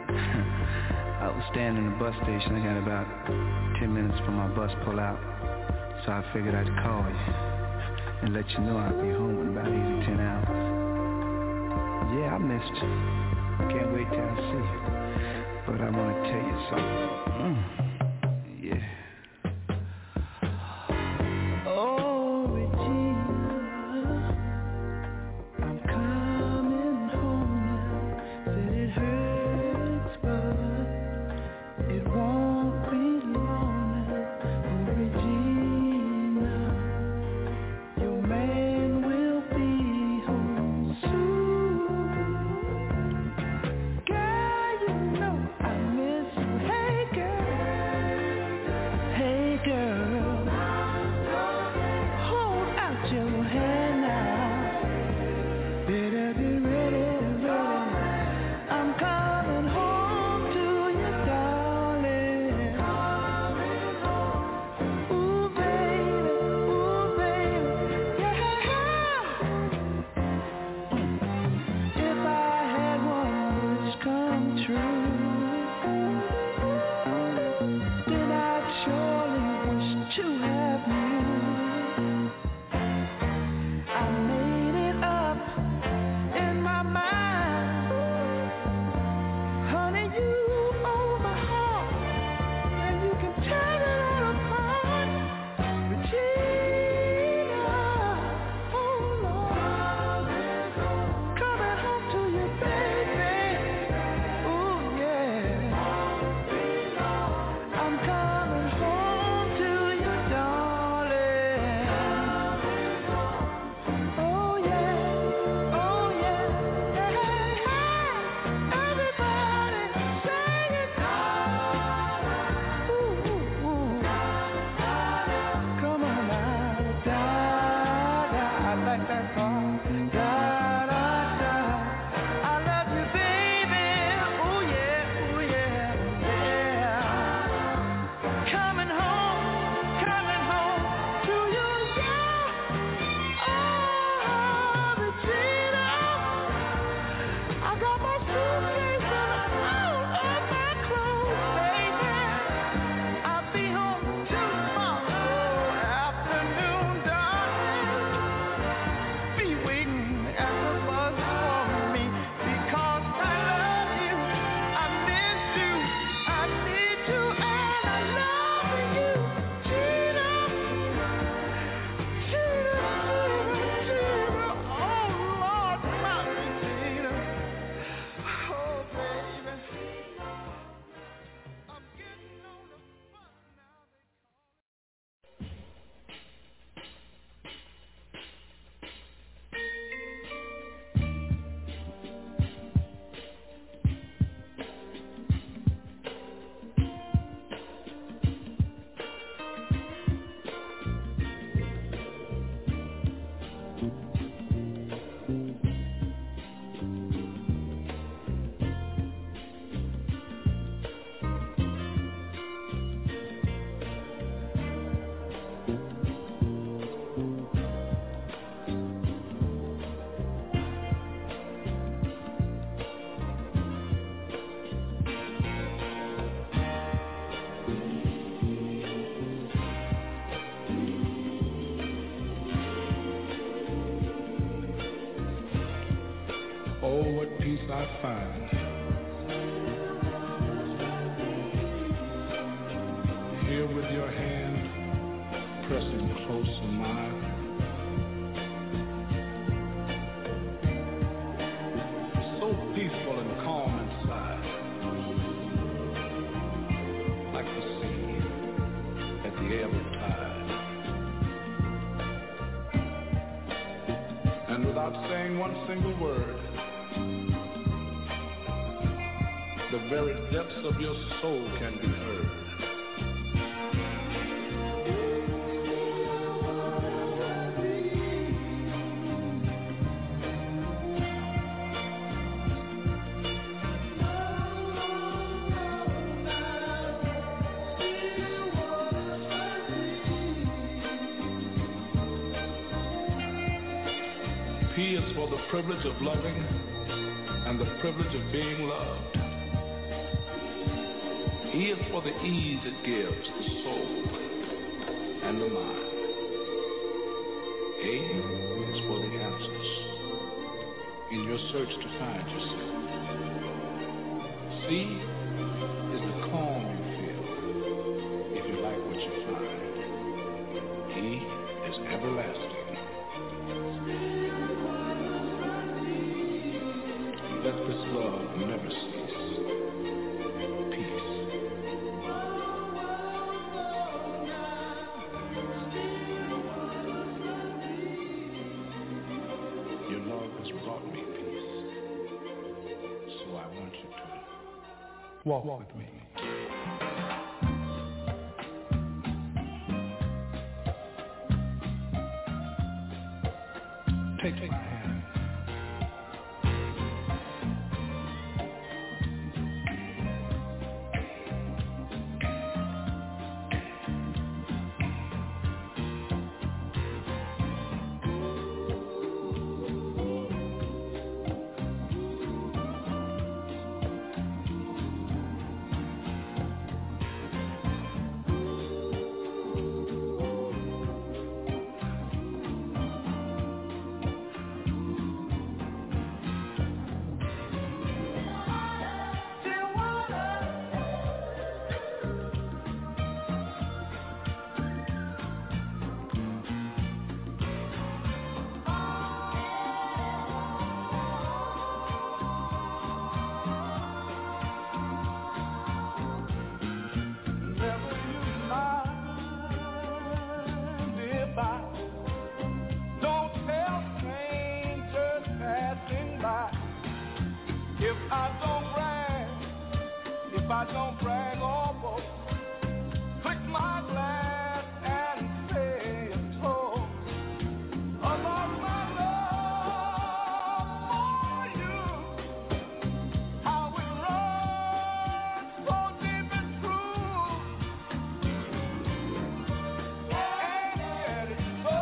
I was standing in the bus station. I got about 10 minutes for my bus pull out. So I figured I'd call you and let you know I'll be home in about 8 or 10 hours. Yeah, I missed you. Can't wait till I see you. But I want to tell you something. Yeah. Oh, Regina, I'm coming home now. Said it hurts, but it won't be long now. Oh, Regina, your man will be home. Oh, what peace I find here with your hand pressing close to mine. So peaceful and calm inside, like the sea at the ebb of tide. And without saying one single word, the very depths of your soul can be heard. P is for the privilege of loving and the privilege of being loved. E is for the ease it gives the soul and the mind. A is for the answers in your search to find yourself. C is the calm you feel if you like what you find. E is everlasting. Let this love never cease. Peace. Your love has brought me peace, so I want you to walk with me. Take my hand. I don't brag or boast. Click my glass and say a toast about my love for you. How it runs so deep and true. And yet it's so.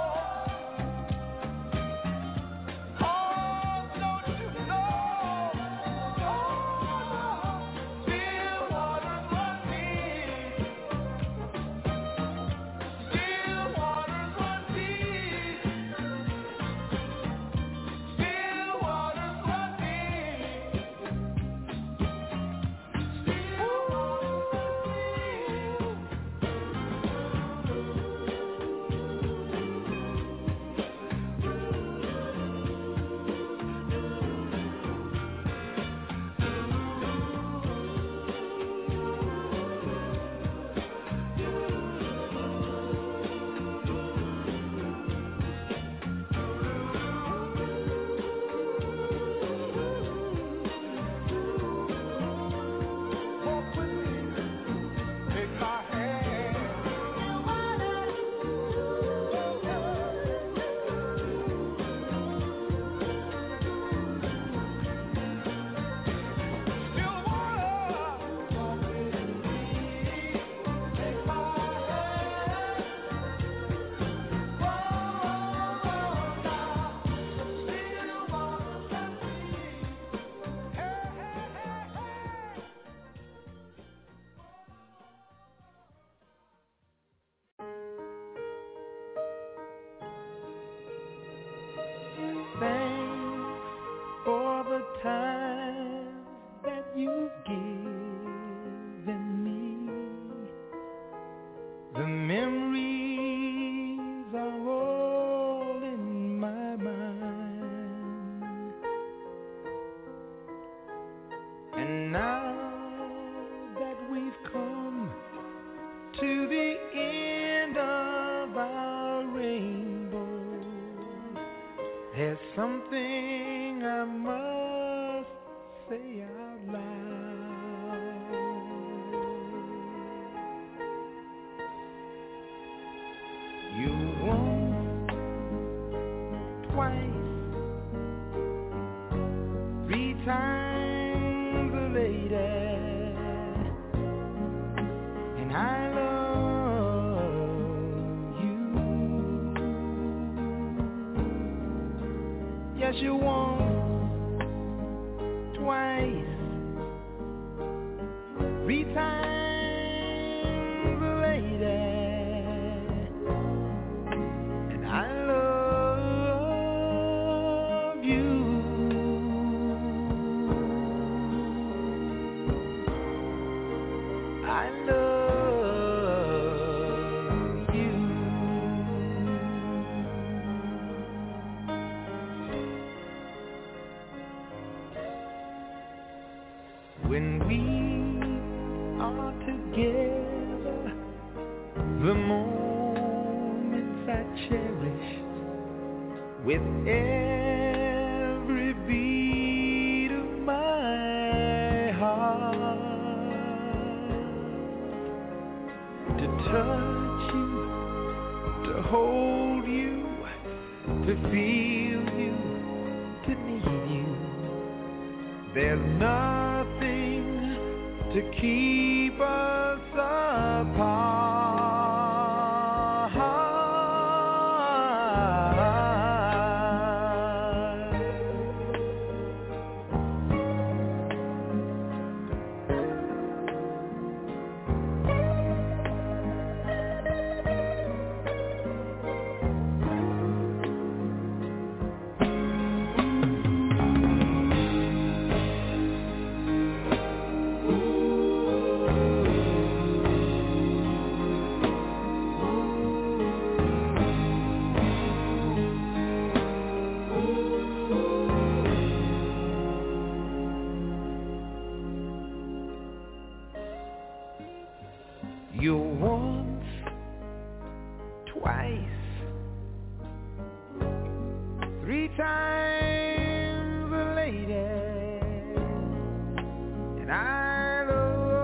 Oh, don't you know? Still waters run deep. Still waters run deep. Still waters run deep. Still waters walk with me, take my hand. Still water, walk with me, take my hand. Whoa, now, still water, run deep. Hey, hey, hey, hey. Thanks for the time that you've given me. The memories are all in my mind. And now that we've come to the end of our rainbow, there's something I must say out loud. You once, twice, three times a lady, and I love you. Yes, you once, twice, three times a lady, and I love you. I love you. When we are together, the moments I cherish with every beat of my heart. To touch you, to hold you, to feel you, to need you. There's nothing to keep us You once, twice, three times a lady, and I love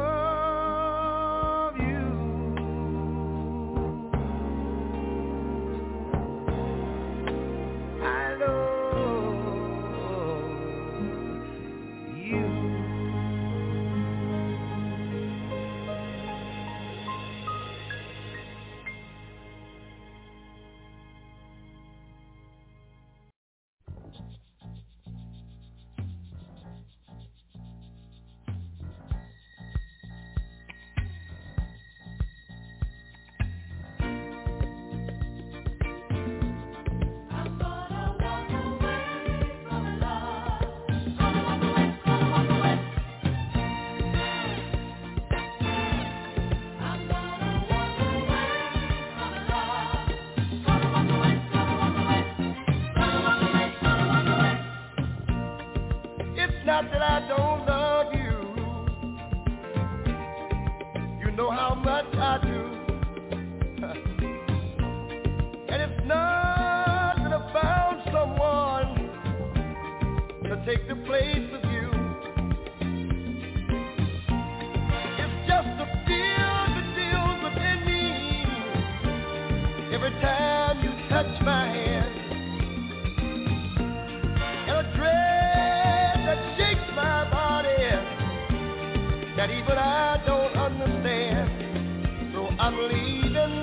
not that I don't love you. You know how much I do. And it's not that I found someone to take the place of you. It's just a fear that feels within me every time you touch my hand, and a dread that shakes my body that even I don't understand. So I'm leaving.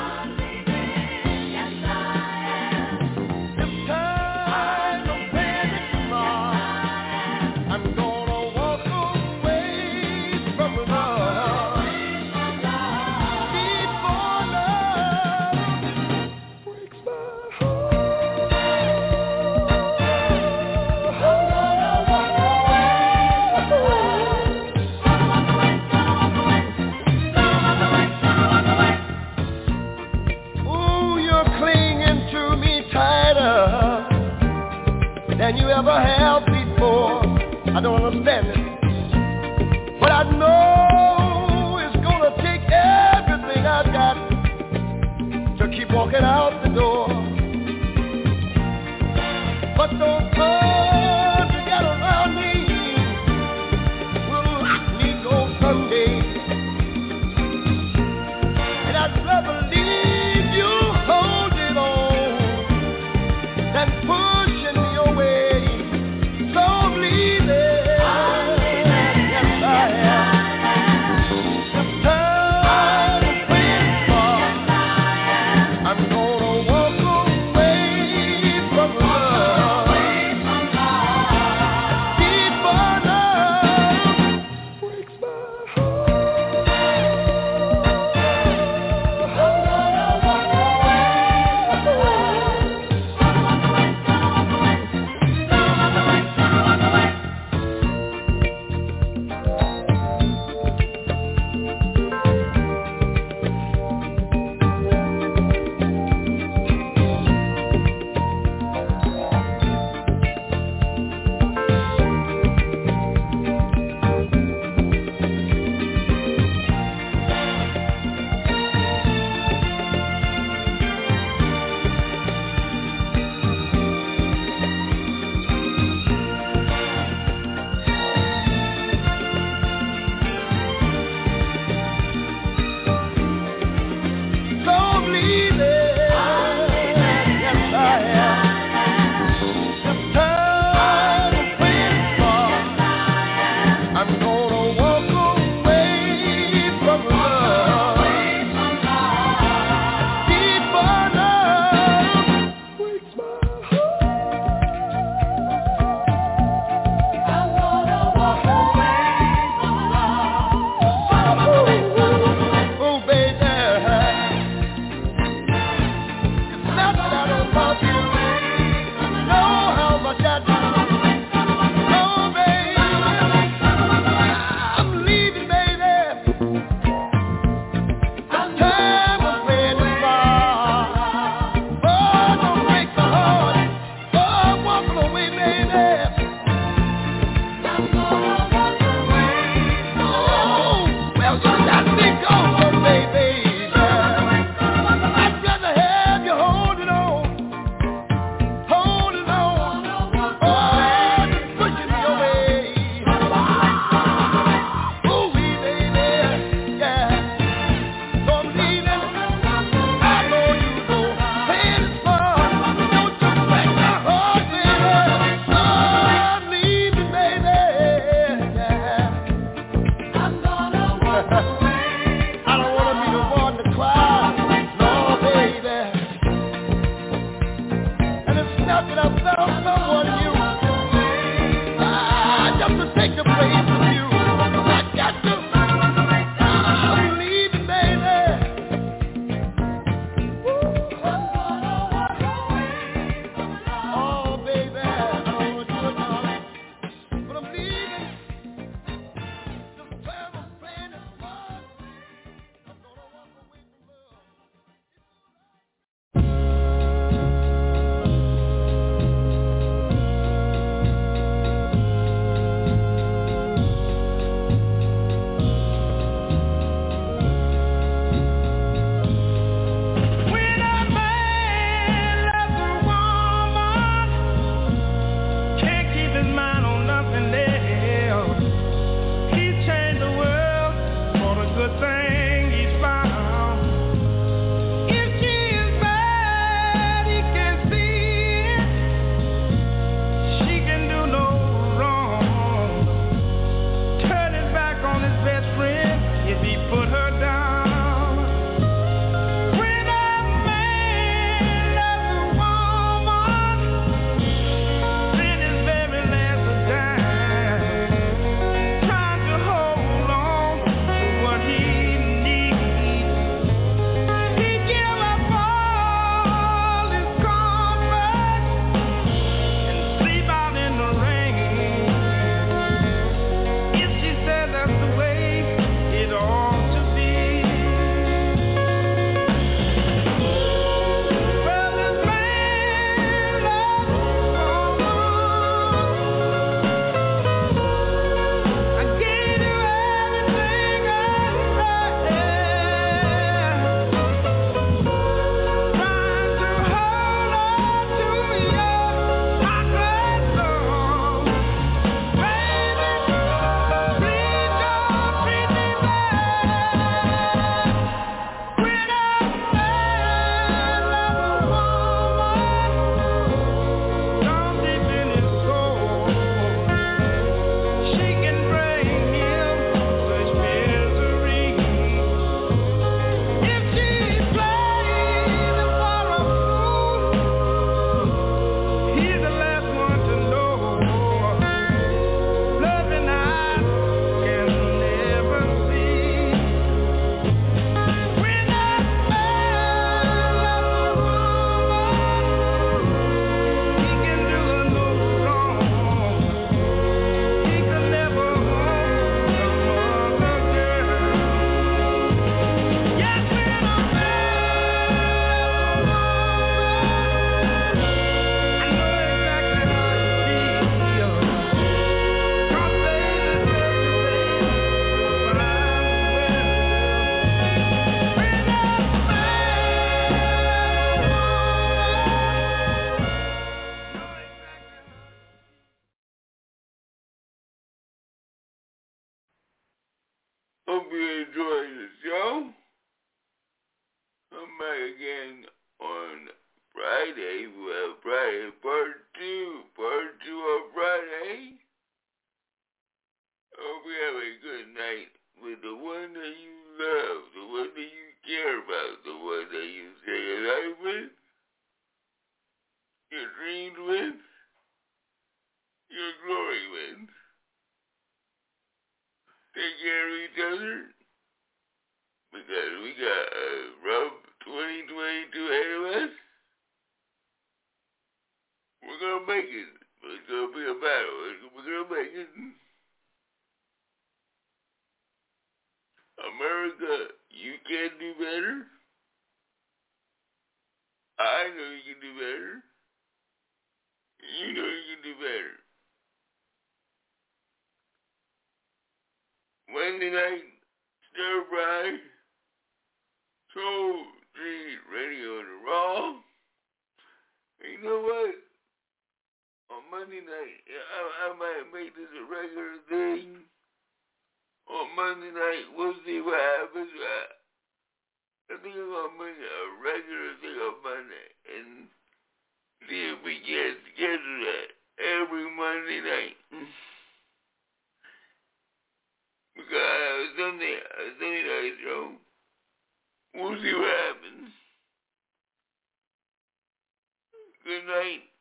Than you ever have before. I don't understand it, but I know it's gonna take everything I've got to keep walking out the door. But those times you got around me will need go someday, and I'd rather leave you holding on than pushing me away. So I'm leaving. Yes, I am. The time is waiting for. I'm gonna walk away from love. Hope you enjoy the show. Come back again on Friday. We have Friday part 2 of Friday. Hope you have a good night with the one that you love, the one that you care about, the one that you stay alive with, you dreamed with, your glory with. Take care of each other, because we got a rough 2022 ahead of us. We're gonna make it. It's gonna be a battle. We're gonna make it. America, you can do better. I know you can do better. You know you can do better. Wednesday night, stir fry, Soul Street Radio on the Raw. And you know what? On Monday night, I might make this a regular thing. On Monday night, we'll see what happens. I think I'm going to make it a regular thing on Monday and see if we can schedule that every Monday night. Because I have a Sunday night show. We'll see what happens. Good night.